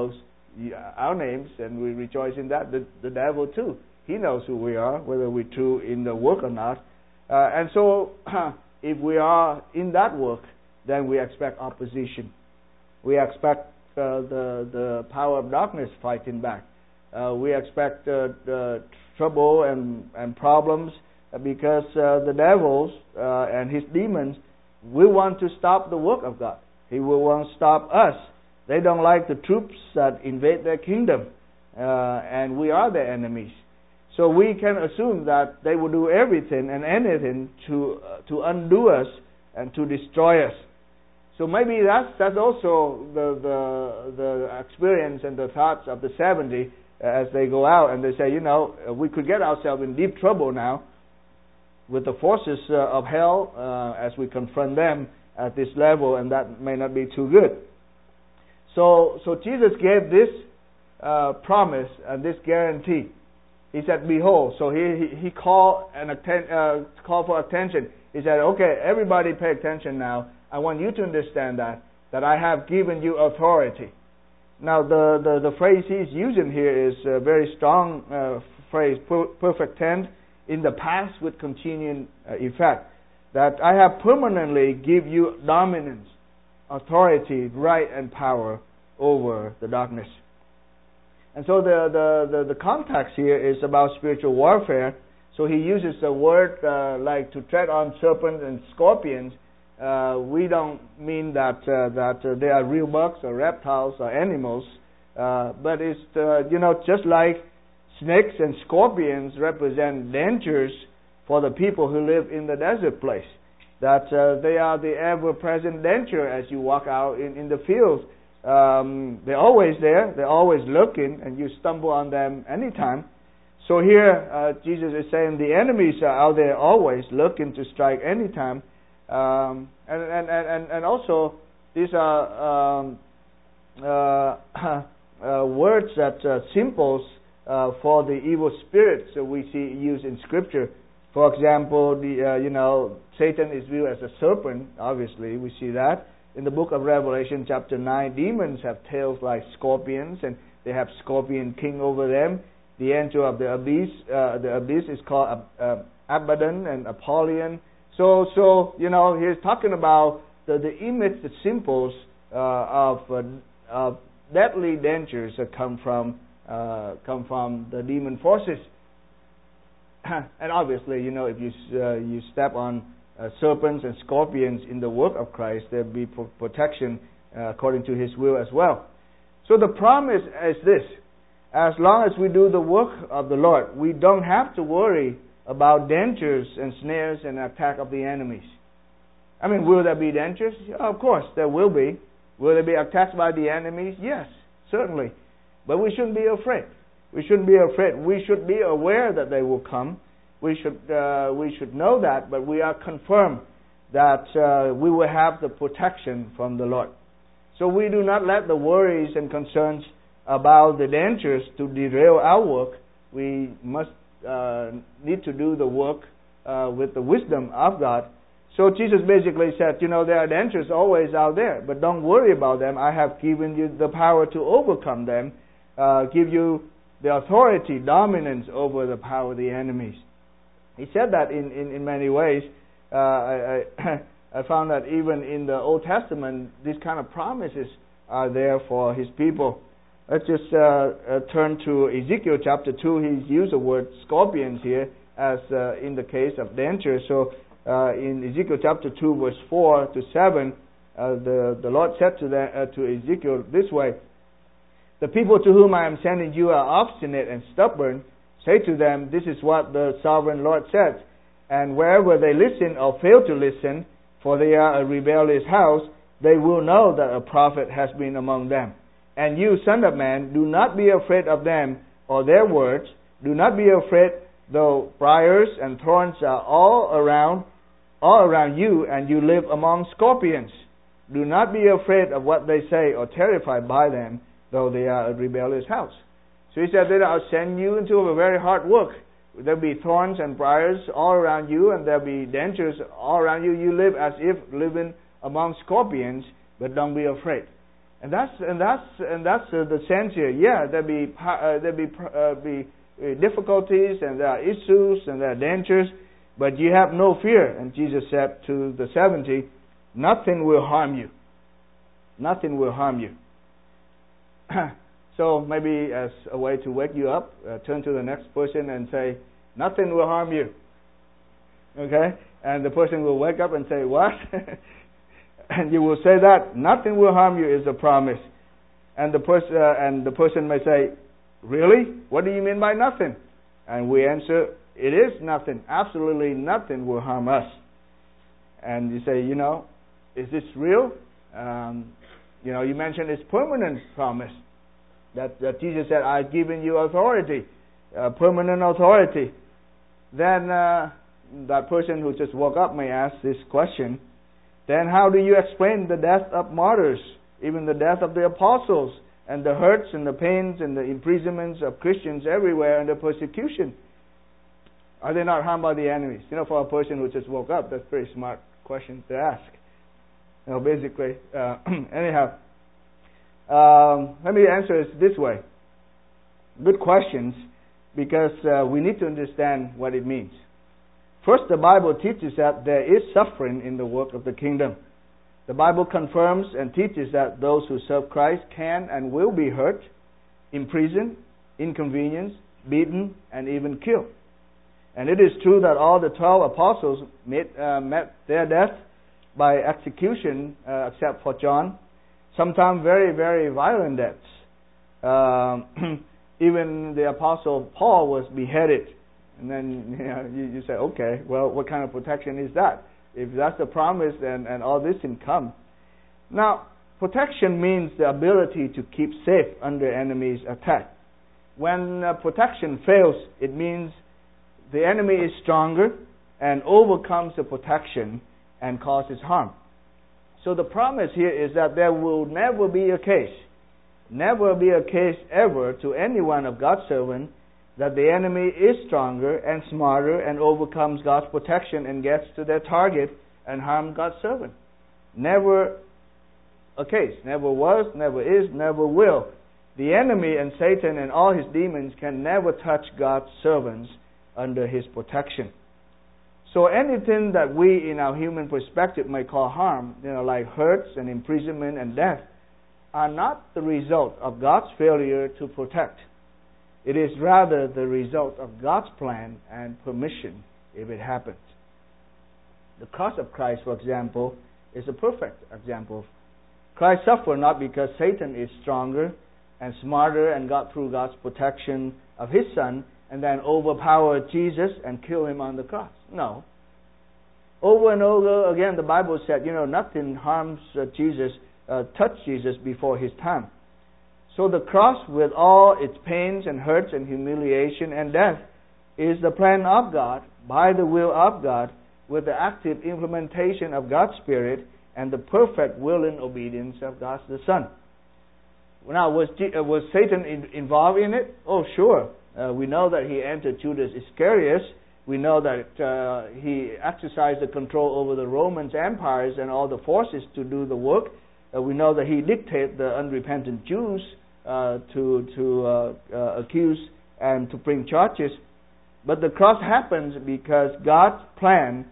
S1: our names, and we rejoice in that. The, the devil too, he knows who we are, whether we're true in the work or not. Uh, and so, if we are in that work, then we expect opposition. We expect uh, the the power of darkness fighting back. Uh, we expect uh, the trouble and, and problems because uh, the devils uh, and his demons will want to stop the work of God. He will want to stop us. They don't like the troops that invade their kingdom, uh, and we are their enemies. So we can assume that they will do everything and anything to uh, to undo us and to destroy us. So maybe that's that's also the the the experience and the thoughts of the seventy as they go out and they say, you know, we could get ourselves in deep trouble now with the forces uh, of hell uh, as we confront them at this level, and that may not be too good. So so Jesus gave this uh, promise and this guarantee. He said, behold. So he he, he called and atten- uh, called for attention. He said, okay, everybody pay attention now. I want you to understand that, that I have given you authority. Now, the, the, the phrase he's using here is a very strong uh, phrase, per, perfect tense, in the past with continuing uh, effect. That I have permanently give you dominance, authority, right, and power over the darkness. And so the, the, the, the context here is about spiritual warfare. So he uses a word uh, like to tread on serpents and scorpions. Uh, we don't mean that uh, that uh, they are real bugs or reptiles or animals, uh, but it's uh, you know just like snakes and scorpions represent dangers for the people who live in the desert place. That uh, they are the ever-present danger as you walk out in, in the fields. Um, they're always there. They're always looking, and you stumble on them anytime. So here uh, Jesus is saying the enemies are out there always looking to strike anytime. Um, and, and, and, and also, these are um, uh, uh, words that uh, symbols uh, for the evil spirits that we see used in Scripture. For example, the uh, you know Satan is viewed as a serpent. Obviously, we see that in the book of Revelation, chapter nine. Demons have tails like scorpions, and they have scorpion king over them. The angel of the abyss, uh, the abyss is called uh, Abaddon and Apollyon. So, so you know, he's talking about the, the image, the symbols uh, of, uh, of deadly dangers that come from uh, come from the demon forces. And obviously, you know, if you uh, you step on uh, serpents and scorpions in the work of Christ, there'll be pro- protection uh, according to His will as well. So the promise is this: as long as we do the work of the Lord, we don't have to worry about dangers and snares and attack of the enemies. I mean, will there be dangers? Of course, there will be. Will there be attacks by the enemies? Yes, certainly. But we shouldn't be afraid. We shouldn't be afraid. We should be aware that they will come. We should uh, we should know that, but we are confirmed that uh, we will have the protection from the Lord. So we do not let the worries and concerns about the dangers to derail our work. We must Uh, need to do the work uh, with the wisdom of God. So Jesus basically said, you know, there are dangers always out there, but don't worry about them. I have given you the power to overcome them, uh, give you the authority, dominance over the power of the enemies. He said that in, in, in many ways. Uh, I, I, I found that even in the Old Testament, these kind of promises are there for His people. Let's just uh, uh, turn to Ezekiel chapter two. He's used the word scorpions here as uh, in the case of danger. So uh, in Ezekiel chapter two, verse four to seven, uh, the, the Lord said to, the, uh, to Ezekiel this way: the people to whom I am sending you are obstinate and stubborn. Say to them, this is what the sovereign Lord says. And wherever they listen or fail to listen, for they are a rebellious house, they will know that a prophet has been among them. And you, son of man, do not be afraid of them or their words. Do not be afraid, though briars and thorns are all around, all around you, and you live among scorpions. Do not be afraid of what they say or terrified by them, though they are a rebellious house. So he said that I'll send you into a very hard work. There'll be thorns and briars all around you, and there'll be dangers all around you. You live as if living among scorpions, but don't be afraid. And that's and that's and that's uh, the sense here. Yeah, there be uh, there be uh, be uh, difficulties, and there are issues, and there are dangers, but you have no fear. And Jesus said to the seventy, "Nothing will harm you. Nothing will harm you." So maybe as a way to wake you up, uh, turn to the next person and say, "Nothing will harm you." Okay, and the person will wake up and say, "What?" And you will say that nothing will harm you is a promise, and the person uh, and the person may say, "Really? What do you mean by nothing?" And we answer, "It is nothing. Absolutely nothing will harm us." And you say, "You know, is this real?" Um, you know, you mentioned it's permanent promise that, that Jesus said, "I've given you authority, uh, permanent authority." Then uh, that person who just woke up may ask this question. Then how do you explain the death of martyrs, even the death of the apostles, and the hurts and the pains and the imprisonments of Christians everywhere and the persecution? Are they not harmed by the enemies? You know, for a person who just woke up, that's a very smart question to ask. You know, basically, uh, anyhow, um, let me answer it this way. Good questions, because uh, we need to understand what it means. First, the Bible teaches that there is suffering in the work of the kingdom. The Bible confirms and teaches that those who serve Christ can and will be hurt, imprisoned, inconvenienced, beaten, and even killed. And it is true that all the twelve apostles met, uh, met their death by execution, uh, except for John. Sometimes very, very violent deaths. Um, even the apostle Paul was beheaded. And then you, know, you, you say, okay, well, what kind of protection is that? If that's the promise, and, and all this can come. Now, protection means the ability to keep safe under enemy's attack. When uh, protection fails, it means the enemy is stronger and overcomes the protection and causes harm. So the promise here is that there will never be a case, never be a case ever to any one of God's servants that the enemy is stronger and smarter and overcomes God's protection and gets to their target and harm God's servant. Never a case. Never was, never is, never will. The enemy and Satan and all his demons can never touch God's servants under his protection. So anything that we in our human perspective may call harm, you know, like hurts and imprisonment and death, are not the result of God's failure to protect. It is rather the result of God's plan and permission if it happens. The cross of Christ, for example, is a perfect example. Christ suffered not because Satan is stronger and smarter and got through God's protection of His Son and then overpowered Jesus and killed Him on the cross. No. Over and over again, the Bible said, you know, nothing harms uh, Jesus, uh, touched Jesus before His time. So the cross, with all its pains and hurts and humiliation and death, is the plan of God, by the will of God, with the active implementation of God's Spirit and the perfect will and obedience of God the Son. Now, was, G- uh, was Satan in- involved in it? Oh, sure. Uh, we know that he entered Judas Iscariot. We know that uh, he exercised the control over the Roman empires and all the forces to do the work. Uh, we know that he dictated the unrepentant Jews Uh, to to uh, uh, accuse and to bring charges. But the cross happens because God's plan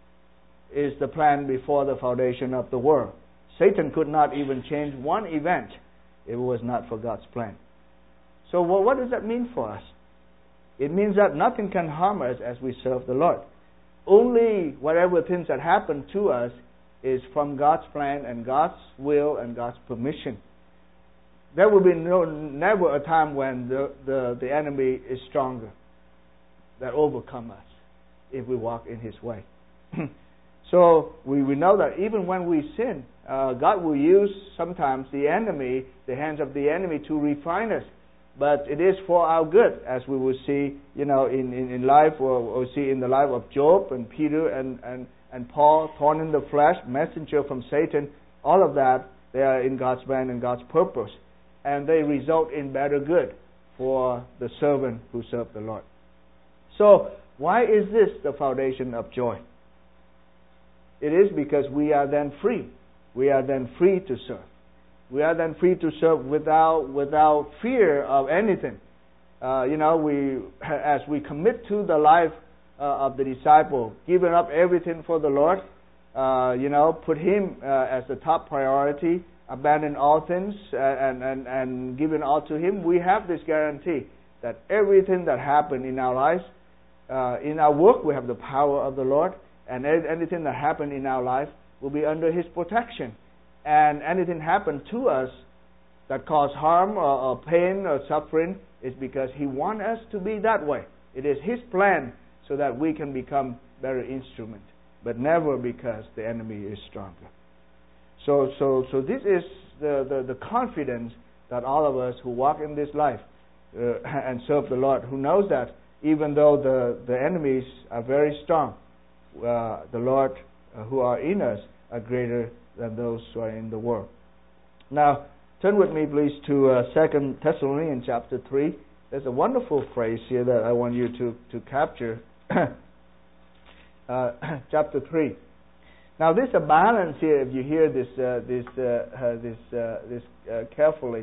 S1: is the plan before the foundation of the world. Satan could not even change one event if it was not for God's plan. So well, what does that mean for us? It means that nothing can harm us as we serve the Lord. Only whatever things that happen to us is from God's plan and God's will and God's permission. There will be no, never a time when the, the, the enemy is stronger that overcome us if we walk in His way. So we, we know that even when we sin, uh, God will use sometimes the enemy, the hands of the enemy, to refine us. But it is for our good, as we will see, you know, in, in, in life, or, or see in the life of Job and Peter and, and, and Paul, thorn in the flesh, messenger from Satan. All of that, they are in God's plan and God's purpose. And they result in better good for the servant who served the Lord. So, why is this the foundation of joy? It is because we are then free. We are then free to serve. We are then free to serve without without fear of anything. Uh, you know, we as we commit to the life uh, of the disciple, giving up everything for the Lord, uh, you know, put Him uh, as the top priority, abandon all things and, and, and give it all to Him, we have this guarantee that everything that happened in our lives, uh, in our work, we have the power of the Lord, and anything that happened in our life will be under His protection. And anything happened to us that caused harm or, or pain or suffering is because He wants us to be that way. It is His plan so that we can become better instrument, but never because the enemy is stronger. So, so, so this is the, the, the confidence that all of us who walk in this life uh, and serve the Lord, who knows that even though the, the enemies are very strong, uh, the Lord uh, who are in us are greater than those who are in the world. Now, turn with me, please, to uh, Second Thessalonians chapter three. There's a wonderful phrase here that I want you to, to capture. uh, chapter three. Now, there's a balance here. If you hear this, uh, this, uh, uh, this, uh, this uh, carefully,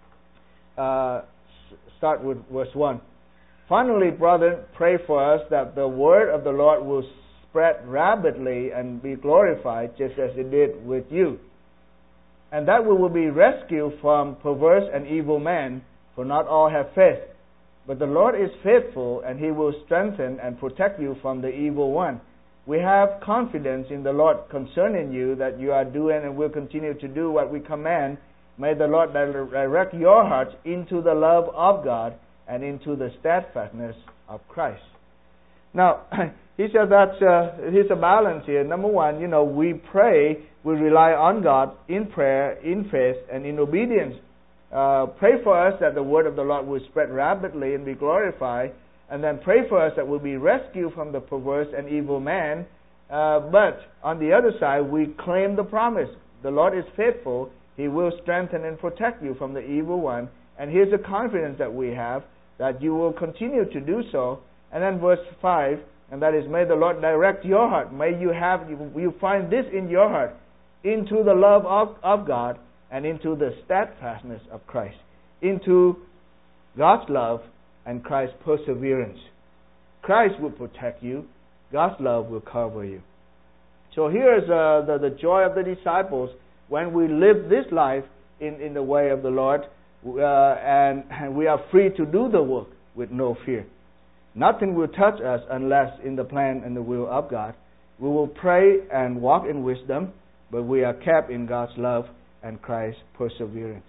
S1: uh, start with verse one. Finally, brethren, pray for us that the word of the Lord will spread rapidly and be glorified, just as it did with you, and that we will be rescued from perverse and evil men, for not all have faith. But the Lord is faithful, and He will strengthen and protect you from the evil one. We have confidence in the Lord concerning you, that you are doing and will continue to do what we command. May the Lord direct your hearts into the love of God and into the steadfastness of Christ. Now, he said that uh, there's a balance here. Number one, you know, we pray, we rely on God in prayer, in faith, and in obedience. Uh, pray for us that the word of the Lord will spread rapidly and be glorified. And then pray for us that we'll be rescued from the perverse and evil man. Uh, but on the other side, we claim the promise. The Lord is faithful. He will strengthen and protect you from the evil one. And here's the confidence that we have, that you will continue to do so. And then verse five, and that is, may the Lord direct your heart. May you have, you, you find this in your heart, into the love of, of God and into the steadfastness of Christ. Into God's love and Christ's perseverance. Christ will protect you. God's love will cover you. So here's uh, the, the joy of the disciples when we live this life in, in the way of the Lord, uh, and, and we are free to do the work with no fear. Nothing will touch us unless in the plan and the will of God. We will pray and walk in wisdom, but we are kept in God's love and Christ's perseverance.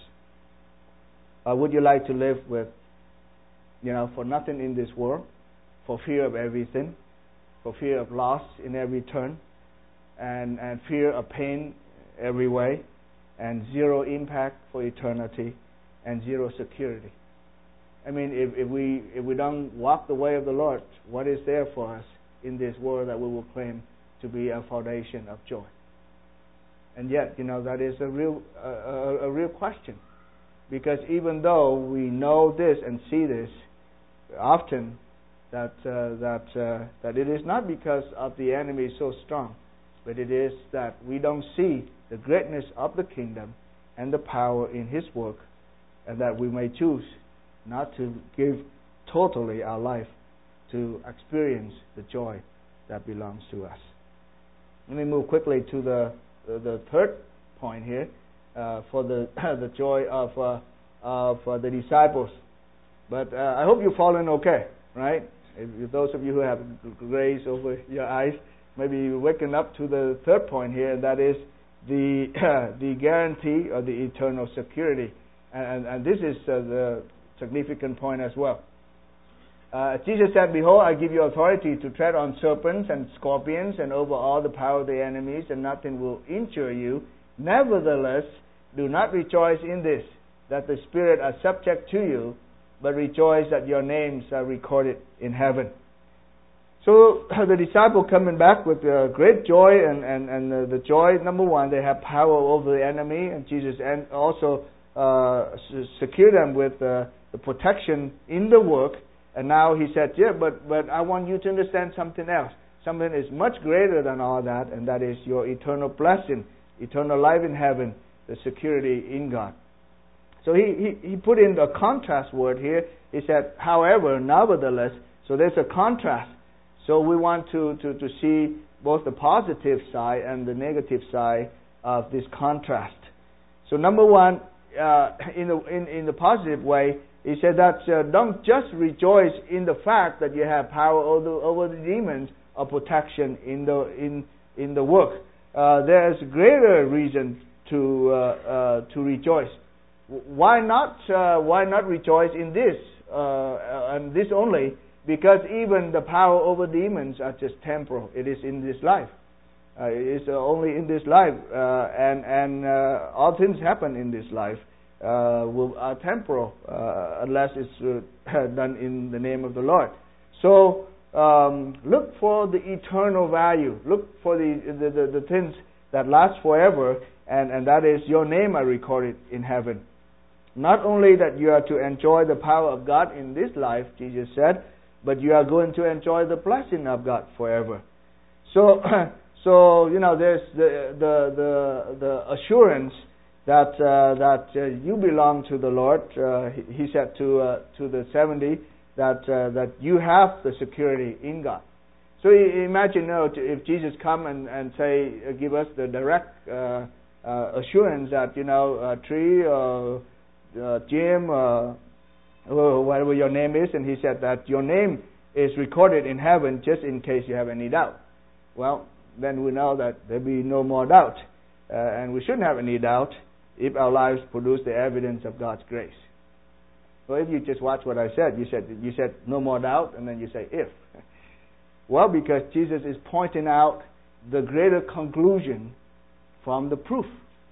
S1: Uh, would you like to live with, you know, for nothing in this world, for fear of everything, for fear of loss in every turn, and, and fear of pain every way, and zero impact for eternity, and zero security? I mean, if, if we if we don't walk the way of the Lord, what is there for us in this world that we will claim to be a foundation of joy? And yet, you know, that is a real uh, a, a real question, because even though we know this and see this often, that uh, that uh, that it is not because of the enemy is so strong, but it is that we don't see the greatness of the kingdom and the power in His work, and that we may choose not to give totally our life to experience the joy that belongs to us. Let me move quickly to the the, the third point here, uh, for the the joy of uh, of uh, the disciples. But uh, I hope you're following okay, right? If, if those of you who have grace over your eyes, maybe you're waking up to the third point here, and that is the uh, the guarantee of the eternal security, and and this is uh, the significant point as well. Uh, Jesus said, "Behold, I give you authority to tread on serpents and scorpions and over all the power of the enemies, and nothing will injure you. Nevertheless, do not rejoice in this, that the Spirit are subject to you, but rejoice that your names are recorded in heaven." So the disciple coming back with uh, great joy, and, and, and uh, the joy, number one, they have power over the enemy, and Jesus and also uh, secure them with uh, the protection in the work. And now he said, yeah, but, but I want you to understand something else. Something is much greater than all that, and that is your eternal blessing, eternal life in heaven. the security in God. So he, he, he put in the contrast word here. He said, however, nevertheless. So there's a contrast. So we want to, to, to see both the positive side and the negative side of this contrast. So number one, uh, in, the, in, in the positive way, he said that uh, don't just rejoice in the fact that you have power over the, over the demons or protection in the, in, in the work. Uh, there's greater reason to, uh, uh, to rejoice. Why not, uh, why not rejoice in this, uh, and this only? Because even the power over demons are just temporal. It is in this life. Uh, it is uh, only in this life, uh, and and uh, all things happen in this life uh, will, are temporal uh, unless it's uh, done in the name of the Lord. So um, look for the eternal value. Look for the the, the the things that last forever, and and that is your name are recorded in heaven. Not only that you are to enjoy the power of God in this life, Jesus said, but you are going to enjoy the blessing of God forever. So, so you know, there's the the the, the assurance that uh, that uh, you belong to the Lord. Uh, he, he said to uh, to the seventy that uh, that you have the security in God. So imagine, you know, if Jesus come and and say, uh, give us the direct uh, uh, assurance that, you know, uh, Tree or uh, Jim. Uh, whatever your name is, and he said that your name is recorded in heaven just in case you have any doubt. Well, then we know that there be no more doubt, uh, and we shouldn't have any doubt if our lives produce the evidence of God's grace. So if you just watch what I said, you said you said no more doubt, and then you say if. Well, because Jesus is pointing out the greater conclusion from the proof.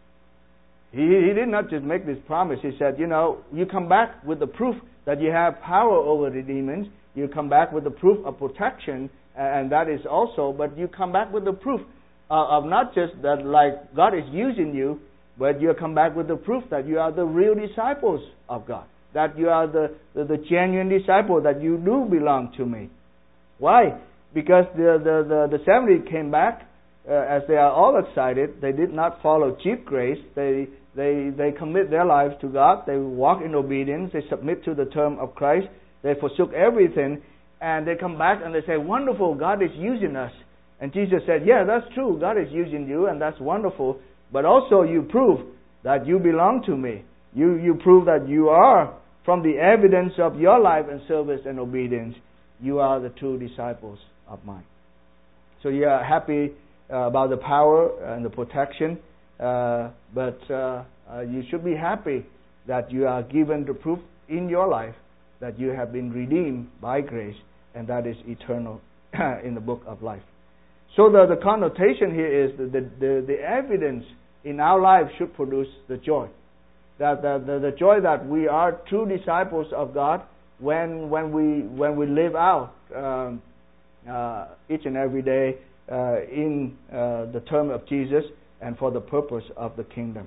S1: He, he did not just make this promise. He said, you know, you come back with the proof that you have power over the demons. You come back with the proof of protection, and that is also, but you come back with the proof uh, of not just that, like, God is using you, but you come back with the proof that you are the real disciples of God, that you are the, the, the genuine disciple, that you do belong to me. Why? Because the, the, the, the seventy came back, uh, as they are all excited. They did not follow cheap grace. They They they commit their lives to God. They walk in obedience. They submit to the term of Christ. They forsook everything, and they come back and they say, "Wonderful, God is using us." And Jesus said, "Yeah, that's true. God is using you, and that's wonderful. But also, you prove that you belong to me. You you prove that you are, from the evidence of your life and service and obedience, you are the true disciples of mine." So you are happy uh, about the power and the protection. Uh, but uh, uh, you should be happy that you are given the proof in your life that you have been redeemed by grace, and that is eternal in the book of life. So the, the connotation here is that the, the, the evidence in our life should produce the joy. That the, the, the joy that we are true disciples of God when when we when we live out um, uh, each and every day uh, in uh, the term of Jesus, and for the purpose of the kingdom.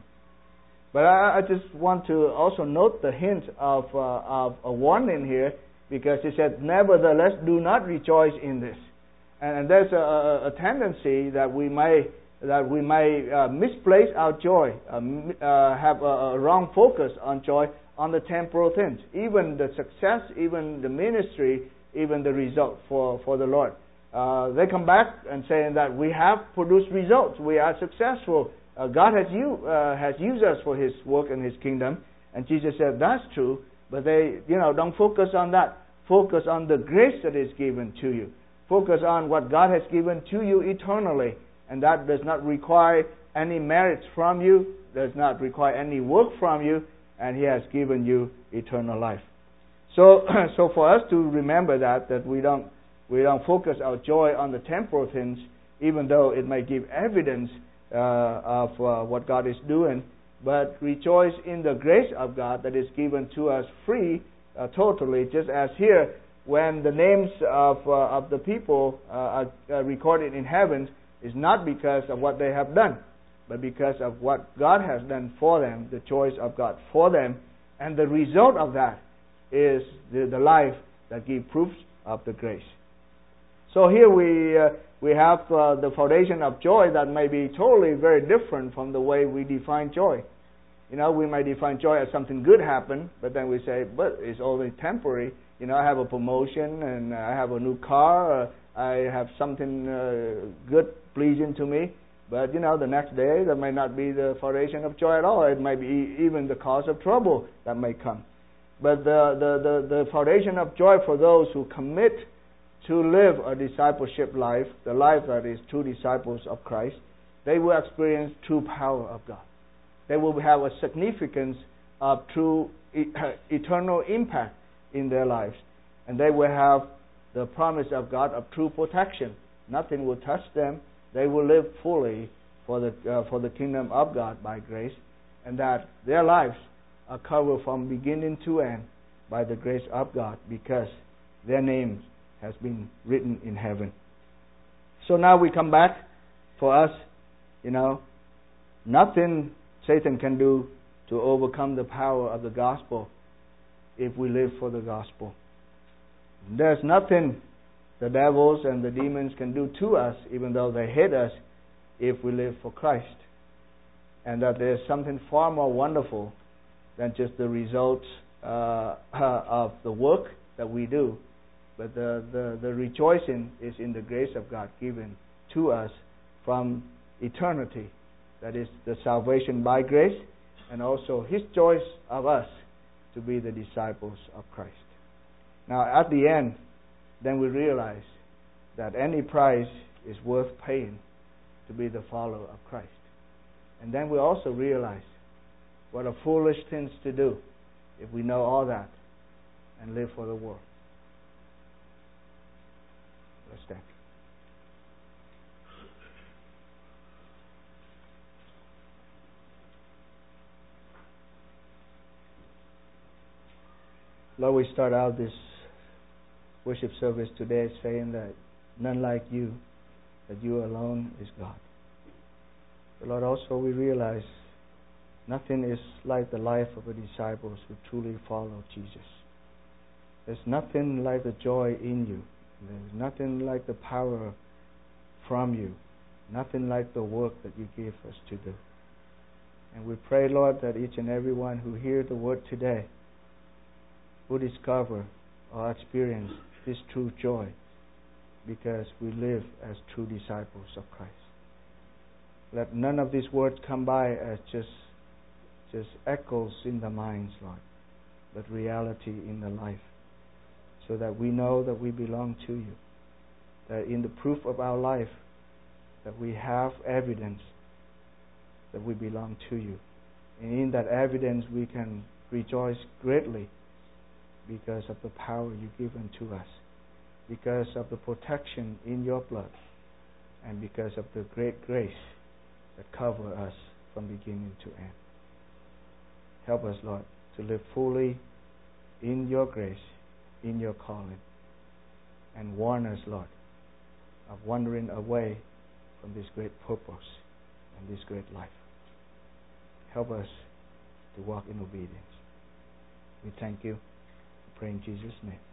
S1: But I, I just want to also note the hint of, uh, of a warning here, because he said, nevertheless, do not rejoice in this. And, and there's a, a tendency that we may that we may uh, misplace our joy, uh, uh, have a, a wrong focus on joy on the temporal things, even the success, even the ministry, even the result for, for the Lord. Uh, they come back and saying that we have produced results, we are successful. Uh, God has you uh, has used us for His work and His kingdom, and Jesus said that's true. But they, you know, don't focus on that. Focus on the grace that is given to you. Focus on what God has given to you eternally, and that does not require any merits from you, does not require any work from you, and He has given you eternal life. So, so for us to remember that that we don't. We don't focus our joy on the temporal things, even though it may give evidence uh, of uh, what God is doing, but rejoice in the grace of God that is given to us free, uh, totally, just as here, when the names of uh, of the people uh, are uh, recorded in heaven, is not because of what they have done, but because of what God has done for them, the choice of God for them, and the result of that is the, the life that gives proofs of the grace. So here we uh, we have uh, the foundation of joy that may be totally very different from the way we define joy. You know, we might define joy as something good happen, but then we say, but it's only temporary. You know, I have a promotion and I have a new car. Uh, I have something uh, good, pleasing to me. But, you know, the next day, that might not be the foundation of joy at all. It might be even the cause of trouble that may come. But the, the, the, the foundation of joy for those who commit to live a discipleship life, the life that is true disciples of Christ, they will experience true power of God. They will have a significance of true eternal impact in their lives. And they will have the promise of God of true protection. Nothing will touch them. They will live fully for the uh, for the kingdom of God by grace, and that their lives are covered from beginning to end by the grace of God, because their name has been written in heaven. So now we come back. For us, you know, nothing Satan can do to overcome the power of the gospel if we live for the gospel. There's nothing the devils and the demons can do to us, even though they hate us, if we live for Christ. And that there's something far more wonderful than just the results uh, of the work that we do. But the, the, the rejoicing is in the grace of God given to us from eternity. That is the salvation by grace, and also His choice of us to be the disciples of Christ. Now at the end, then we realize that any price is worth paying to be the follower of Christ. And then we also realize what a foolish thing to do if we know all that and live for the world. Let's stand. Lord, we start out this worship service today saying that none like you, that you alone is God. But Lord, also we realize nothing is like the life of the disciples who truly follow Jesus. There's nothing like the joy in you. There's nothing like the power from you. Nothing like the work that you give us to do. And we pray, Lord, that each and every one who hears the word today will discover or experience this true joy, because we live as true disciples of Christ. Let none of these words come by as just just echoes in the minds, Lord, but reality in the life, so that we know that we belong to you, that in the proof of our life that we have evidence that we belong to you. And in that evidence we can rejoice greatly because of the power you've given to us, because of the protection in your blood, and because of the great grace that covers us from beginning to end. Help us, Lord, to live fully in your grace, in your calling, and warn us, Lord, of wandering away from this great purpose and this great life. Help us to walk in obedience. We thank you. We pray in Jesus' name.